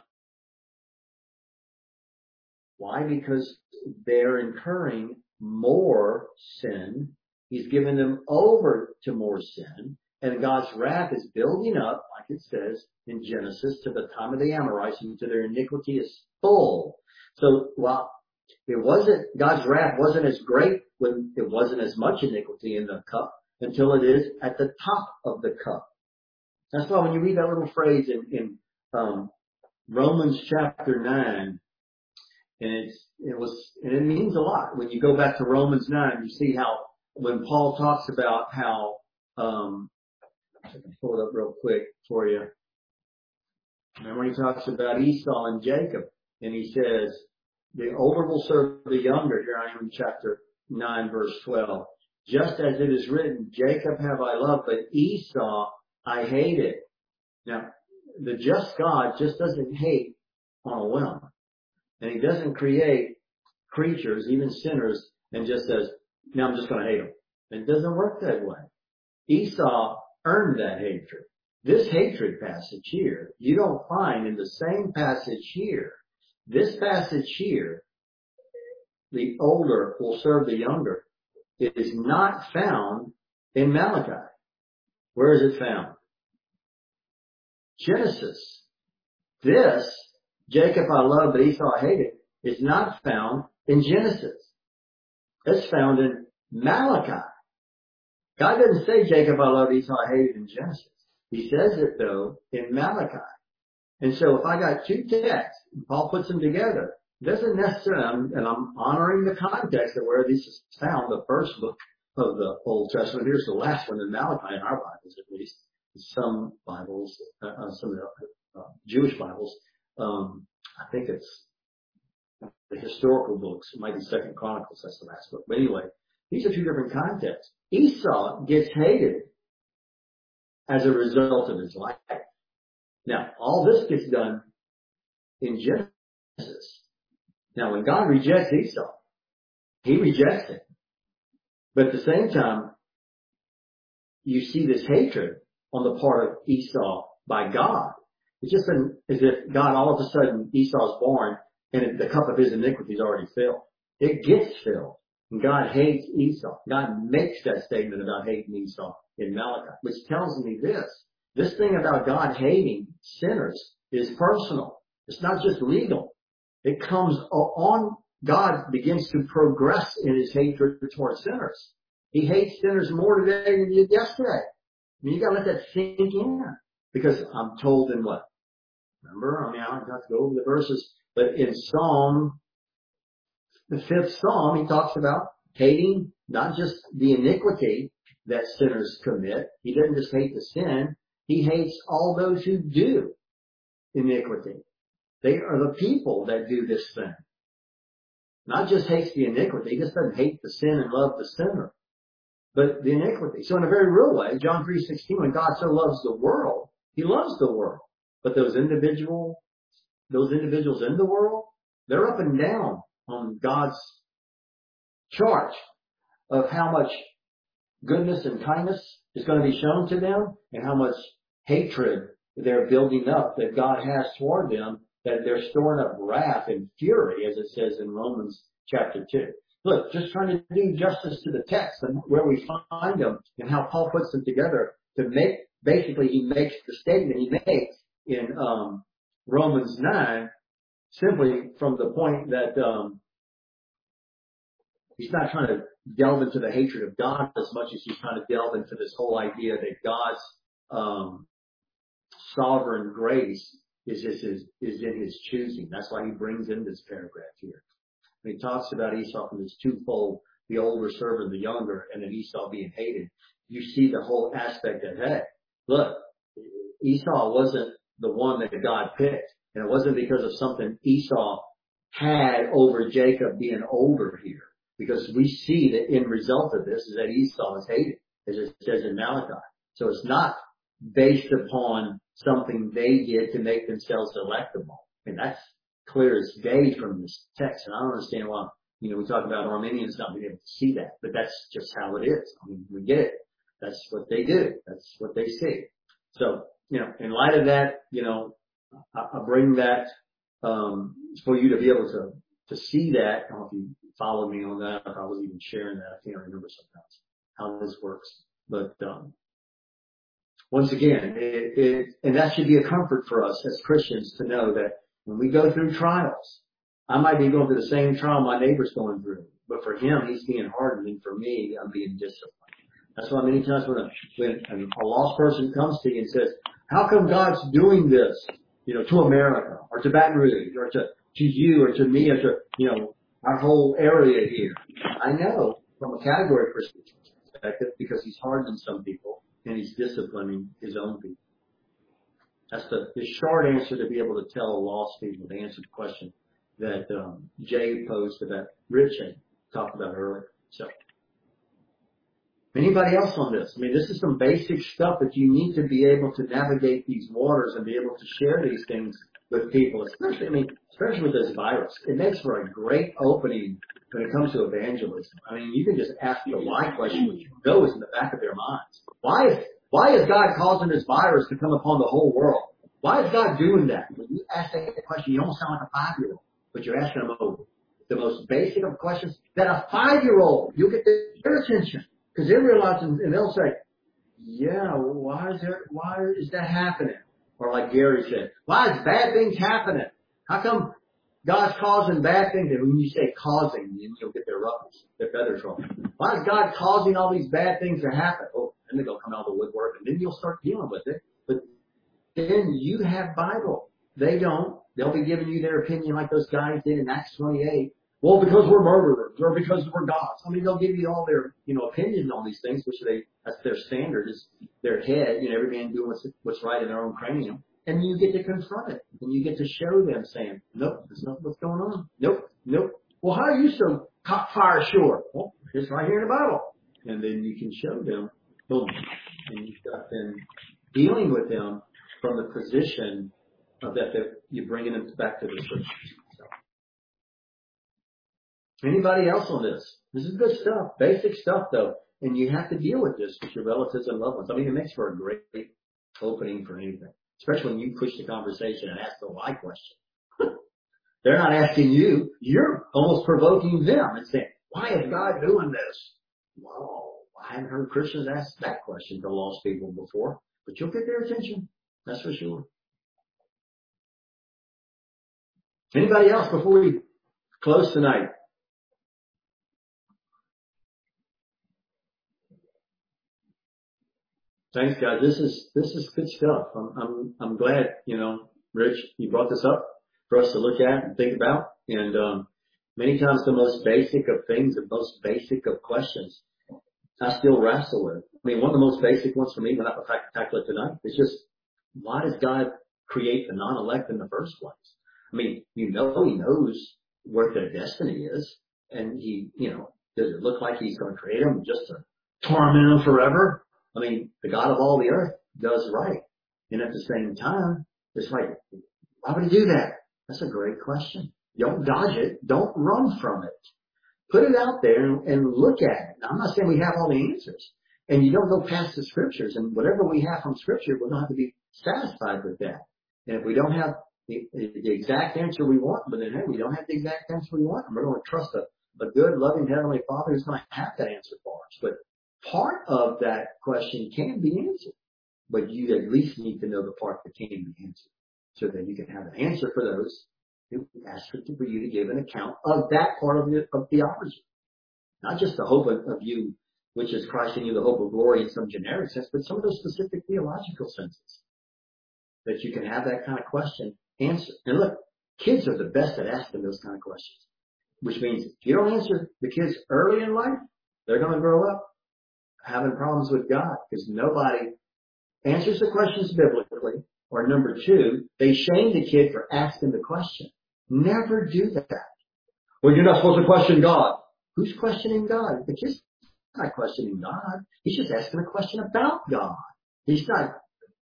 Why? Because they're incurring more sin. He's given them over to more sin. And God's wrath is building up, like it says in Genesis, to the time of the Amorites, and to their iniquity is full. So while God's wrath wasn't as great when it wasn't as much iniquity in the cup until it is at the top of the cup. That's why when you read that little phrase in Romans chapter 9, and it means a lot. When you go back to Romans 9, you see how when Paul talks about how, I can pull it up real quick for you. Remember when he talks about Esau and Jacob, and he says, the older will serve the younger. Here I am in chapter 9, verse 12. Just as it is written, Jacob have I loved, but Esau I hated. Now, the just God just doesn't hate on a whim. And he doesn't create creatures, even sinners, and just says, now I'm just going to hate them. It doesn't work that way. Esau earned that hatred. This hatred passage here, you don't find in the same passage here. This passage here, the older will serve the younger. It is not found in Malachi. Where is it found? Genesis. This, Jacob I love, but Esau I hated, is not found in Genesis. It's found in Malachi. God doesn't say Jacob I love, Esau I hated in Genesis. He says it though in Malachi. And so if I got two texts, and Paul puts them together, doesn't necessarily, and I'm honoring the context of where this is found, the first book of the Old Testament. Here's the last one in Malachi, in our Bibles at least. Some Bibles, some of the Jewish Bibles, I think it's the historical books. It might be Second Chronicles, that's the last book. But anyway, these are two different contexts. Esau gets hated as a result of his life. Now, all this gets done in Genesis. Now, when God rejects Esau, he rejects him. But at the same time, you see this hatred on the part of Esau by God. It's just as if God, all of a sudden, Esau's born and the cup of his iniquity is already filled. It gets filled. And God hates Esau. God makes that statement about hating Esau in Malachi, which tells me this. This thing about God hating sinners is personal. It's not just legal. It comes on, God begins to progress in his hatred towards sinners. He hates sinners more today than he did yesterday. I mean, you gotta let that sink in. Because I'm told in what? Remember, I don't have to go over the verses, but in Psalm, the 5th Psalm, he talks about hating not just the iniquity that sinners commit. He doesn't just hate the sin. He hates all those who do iniquity. They are the people that do this thing. Not just hates the iniquity. He just doesn't hate the sin and love the sinner, but the iniquity. So in a very real way, John 3:16, when God so loves the world, he loves the world. But those individuals in the world, they're up and down on God's chart of how much goodness and kindness is going to be shown to them and how much hatred they're building up that God has toward them, that they're storing up wrath and fury, as it says in Romans chapter 2. Look, just trying to do justice to the text and where we find them and how Paul puts them together to make, basically he makes the statement he makes in Romans 9 simply from the point that he's not trying to delve into the hatred of God as much as he's trying to delve into this whole idea that God's sovereign grace is in his choosing. That's why he brings in this paragraph here. When he talks about Esau from this twofold, the older serving the younger, and then Esau being hated, you see the whole aspect of, hey, look, Esau wasn't the one that God picked. And it wasn't because of something Esau had over Jacob being older here. Because we see the end result of this is that Esau is hated, as it says in Malachi. So it's not based upon something they did to make themselves electable. And that's clear as day from this text. And I don't understand why, we talk about Armenians not being able to see that, but that's just how it is. I mean, we get it. That's what they do. That's what they see. So, in light of that, I bring that, for you to be able to see that. I don't know if you followed me on that, if I was even sharing that. I can't remember sometimes how this works. But, once again, and that should be a comfort for us as Christians to know that when we go through trials, I might be going through the same trial my neighbor's going through, but for him, he's being hardened, and for me, I'm being disciplined. That's why many times when a lost person comes to you and says, how come God's doing this, to America or to Baton Rouge or to you or to me or to, our whole area here? I know from a category perspective because he's hardening some people and he's disciplining his own people. That's the short answer to be able to tell lost people to answer the question that Jay posed that Rich had talked about earlier. So, anybody else on this? I mean, this is some basic stuff that you need to be able to navigate these waters and be able to share these things with people, especially with this virus. It makes for a great opening when it comes to evangelism. I mean, you can just ask the why question, which is in the back of their minds. Why is God causing this virus to come upon the whole world? Why is God doing that? When you ask that question, you don't sound like a 5-year-old, but you're asking them the most basic of questions that a 5-year-old, you'll get their attention. Because they realize, and they'll say, yeah, why is that happening? Or like Gary said, why is bad things happening? How come God's causing bad things? And when you say causing, you'll get their ruffles, their feathers ruffled. Why is God causing all these bad things to happen? Oh, and then they'll come out of the woodwork, and then you'll start dealing with it. But then you have Bible. They don't. they'll be giving you their opinion like those guys did in Acts 28. Well, because we're murderers or because we're gods. I mean, they'll give you all their, opinions on these things, that's their standard, is their head, every man doing what's right in their own cranium. And you get to confront it. And you get to show them saying, nope, that's not what's going on. Nope. Well, how are you so fire sure? Well, it's right here in the Bible. And then you can show them, boom. And you start then dealing with them from the position of that you're bringing them back to the scriptures. Anybody else on this? This is good stuff, basic stuff though. And you have to deal with this with your relatives and loved ones. I mean, it makes for a great opening for anything, especially when you push the conversation and ask the why question. They're not asking you. You're almost provoking them and saying, why is God doing this? Well, I haven't heard Christians ask that question to lost people before, but you'll get their attention. That's for sure. Anybody else before we close tonight? Thanks, guys. This is good stuff. I'm glad, Rich, you brought this up for us to look at and think about. And many times the most basic of things, the most basic of questions, I still wrestle with. I mean, one of the most basic ones for me, when I tackle it tonight, is just, why does God create the non-elect in the first place? I mean, He knows what their destiny is, and He, does it look like He's going to create them just to torment them forever? I mean, the God of all the earth does right. And at the same time, it's like, why would He do that? That's a great question. Don't dodge it. Don't run from it. Put it out there and look at it. Now, I'm not saying we have all the answers. And you don't go past the scriptures. And whatever we have from scripture, we're going to have to be satisfied with that. And if we don't have the exact answer we want, but then, hey, we don't have the exact answer we want, and we're going to trust a good, loving Heavenly Father who's going to have that answer for us. But part of that question can be answered, but you at least need to know the part that can be answered so that you can have an answer for those who ask for you to give an account of that part of theology. Not just the hope of you, which is Christ in you, the hope of glory in some generic sense, but some of those specific theological senses that you can have that kind of question answered. And look, kids are the best at asking those kind of questions, which means if you don't answer the kids early in life, they're going to grow up having problems with God because nobody answers the questions biblically, or number two, they shame the kid for asking the question. Never do that. Well, you're not supposed to question God. Who's questioning God? The kid's not questioning God. He's just asking a question about God. He's not,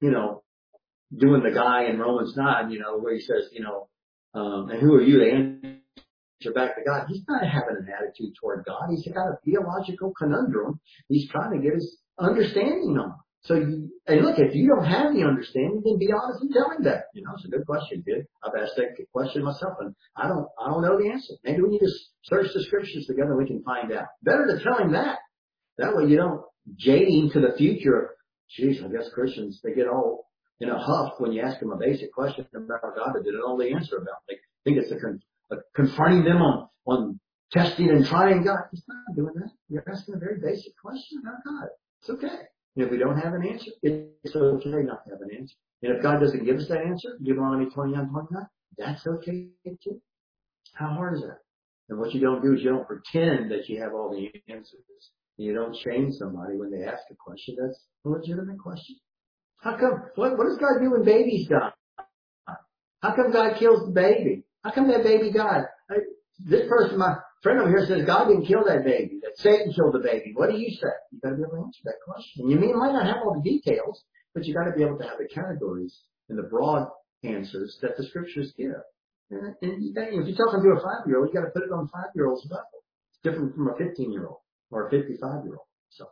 doing the guy in Romans 9, where he says, and who are you to answer back to God? He's not having an attitude toward God. He's got a theological conundrum. He's trying to get his understanding on. So, and look, if you don't have the understanding, then be honest and tell him that. It's a good question, kid. I've asked that question myself, and I don't know the answer. Maybe we need to search the scriptures together and we can find out. Better to tell him that. That way you don't jade him to the future. Geez, I guess Christians, they get all in a huff when you ask them a basic question about God that they don't know the answer about. They think it's confronting them on testing and trying God. He's not doing that. You're asking a very basic question about God. It's okay. And if we don't have an answer, it's okay not to have an answer. And if God doesn't give us that answer, Deuteronomy 29:29, that's okay too. How hard is that? And what you don't do is you don't pretend that you have all the answers. You don't shame somebody when they ask a question. That's a legitimate question. How come? What does God do when babies die? How come God kills the baby? How come that baby died? This person, my friend over here, says God didn't kill that baby. That Satan killed the baby. What do you say? You got to be able to answer that question. You might not have all the details, but you got to be able to have the categories and the broad answers that the scriptures give. And if you're talking to a 5-year-old, you got to put it on 5-year-old's level. It's different from a 15-year-old or a 55-year-old. So,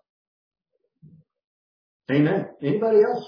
amen. Anybody else?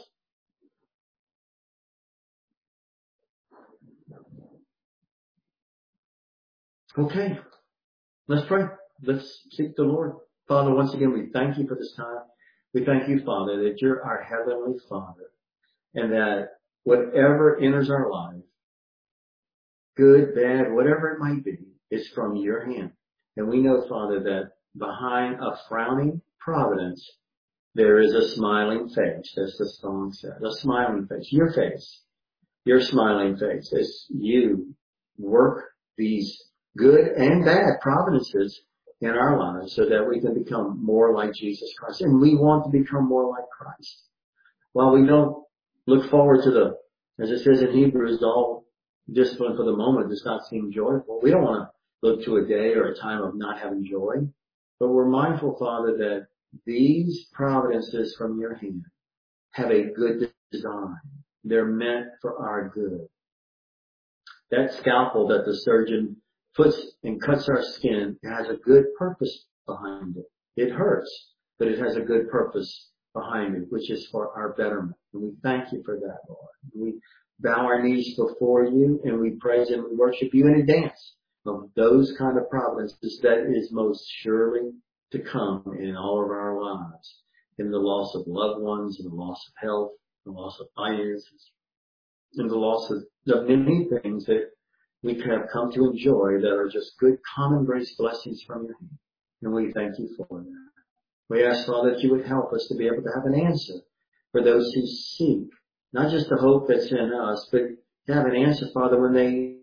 Okay. Let's pray. Let's seek the Lord. Father, once again, we thank you for this time. We thank you, Father, that you're our Heavenly Father and that whatever enters our life, good, bad, whatever it might be, is from your hand. And we know, Father, that behind a frowning providence, there is a smiling face, as the song says, a smiling face, your face. your smiling face as you work these good and bad providences in our lives so that we can become more like Jesus Christ. And we want to become more like Christ. While we don't look forward to as it says in Hebrews, all discipline for the moment does not seem joyful. We don't want to look to a day or a time of not having joy. But we're mindful, Father, that these providences from your hand have a good design. They're meant for our good. That scalpel that the surgeon puts and cuts our skin has a good purpose behind it. It hurts, but it has a good purpose behind it, which is for our betterment. And we thank you for that, Lord. We bow our knees before you and we praise and we worship you in advance of those kind of providences that is most surely to come in all of our lives, in the loss of loved ones, in the loss of health, the loss of finances, in the loss of many things that we have come to enjoy that are just good common grace blessings from your hand. And we thank you for that. We ask, Father, that you would help us to be able to have an answer for those who seek, not just the hope that's in us, but to have an answer, Father, when they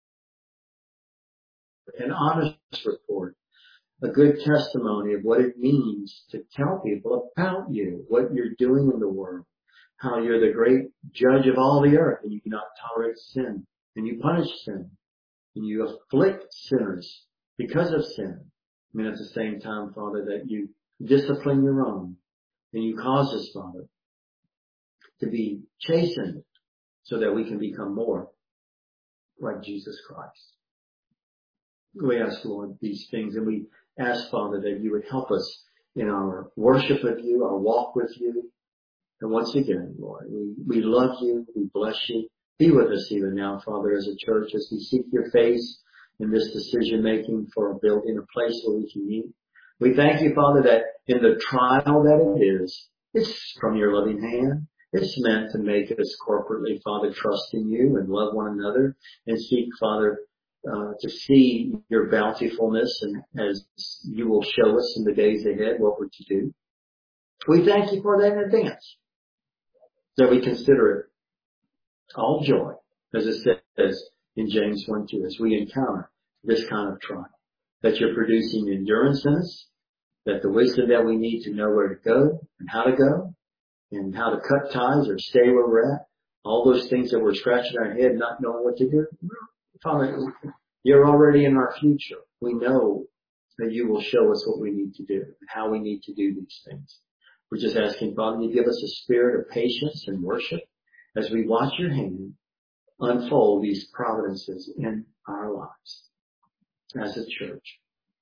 an honest report, a good testimony of what it means to tell people about you, what you're doing in the world, how you're the great judge of all the earth, and you cannot tolerate sin, and you punish sin, and you afflict sinners because of sin. I mean, at the same time, Father, that you discipline your own, and you cause us, Father, to be chastened so that we can become more like Jesus Christ. We ask, Lord, these things, and we ask, Father, that you would help us in our worship of you, our walk with you. And once again, Lord, we love you, we bless you. Be with us even now, Father, as a church, as we seek your face in this decision making for building a place where we can meet. We thank you, Father, that in the trial that it is, it's from your loving hand. It's meant to make us corporately, Father, trust in you and love one another and seek, Father, to see your bountifulness and as you will show us in the days ahead what we're to do. We thank you for that in advance, that we consider it all joy, as it says in James 1:2, as we encounter this kind of trial, that you're producing endurance in us, that the wisdom that we need to know where to go and how to cut ties or stay where we're at, all those things that we're scratching our head not knowing what to do. Father, you're already in our future. We know that you will show us what we need to do and how we need to do these things. We're just asking, Father, you give us a spirit of patience and worship as we watch your hand unfold these providences in our lives as a church.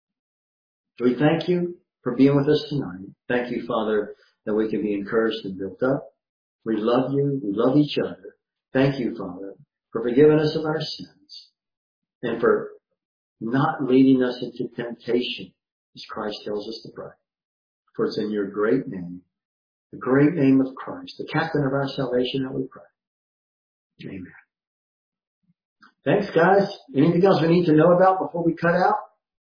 We thank you for being with us tonight. Thank you, Father, that we can be encouraged and built up. We love you. We love each other. Thank you, Father, for forgiving us of our sins and for not leading us into temptation, as Christ tells us to pray. For it's in your great name, the great name of Christ, the captain of our salvation, that we pray. Amen. Thanks, guys. Anything else we need to know about before we cut out?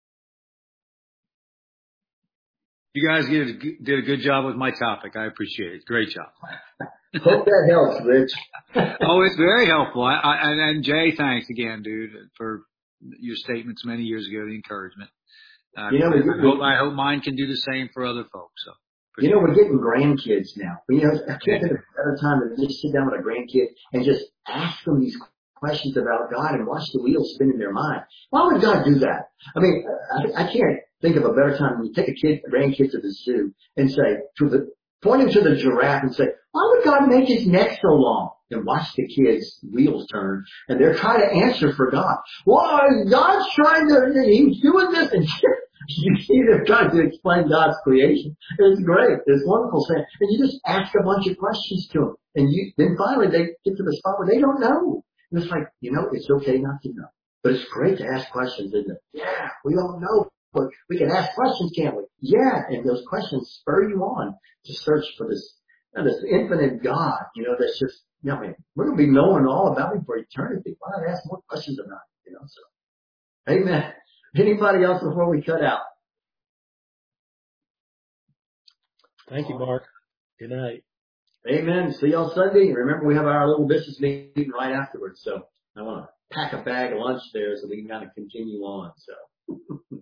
You guys did a good job with my topic. I appreciate it. Great job. Hope that helps, Rich. Oh, it's very helpful. And Jay, thanks again, dude, for your statements many years ago, the encouragement. I hope mine can do the same for other folks. So, we're getting grandkids now. I can't think of a better time than just sit down with a grandkid and just ask them these questions about God and watch the wheels spin in their mind. Why would God do that? I mean, I can't think of a better time than you take a grandkid to the zoo and say, point him to the giraffe and say, why would God make his neck so long? And watch the kids' wheels turn, and they're trying to answer for God. Well, God's he's doing this, and you see them trying to explain God's creation. It's great. It's wonderful. And you just ask a bunch of questions to them, and then finally they get to the spot where they don't know. And it's like, it's okay not to know. But it's great to ask questions, isn't it? Yeah, we don't know, but we can ask questions, can't we? Yeah, and those questions spur you on to search for this infinite God, that's just, we're going to be knowing all about him for eternity. Why not ask more questions about him, So, amen. Anybody else before we cut out? Thank you, Mark. Good night. Amen. See y'all Sunday. Remember, we have our little business meeting right afterwards. So I want to pack a bag of lunch there so we can kind of continue on. So,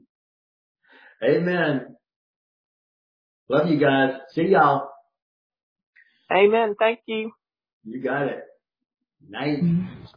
amen. Love you guys. See y'all. Amen. Thank you. You got it. Night.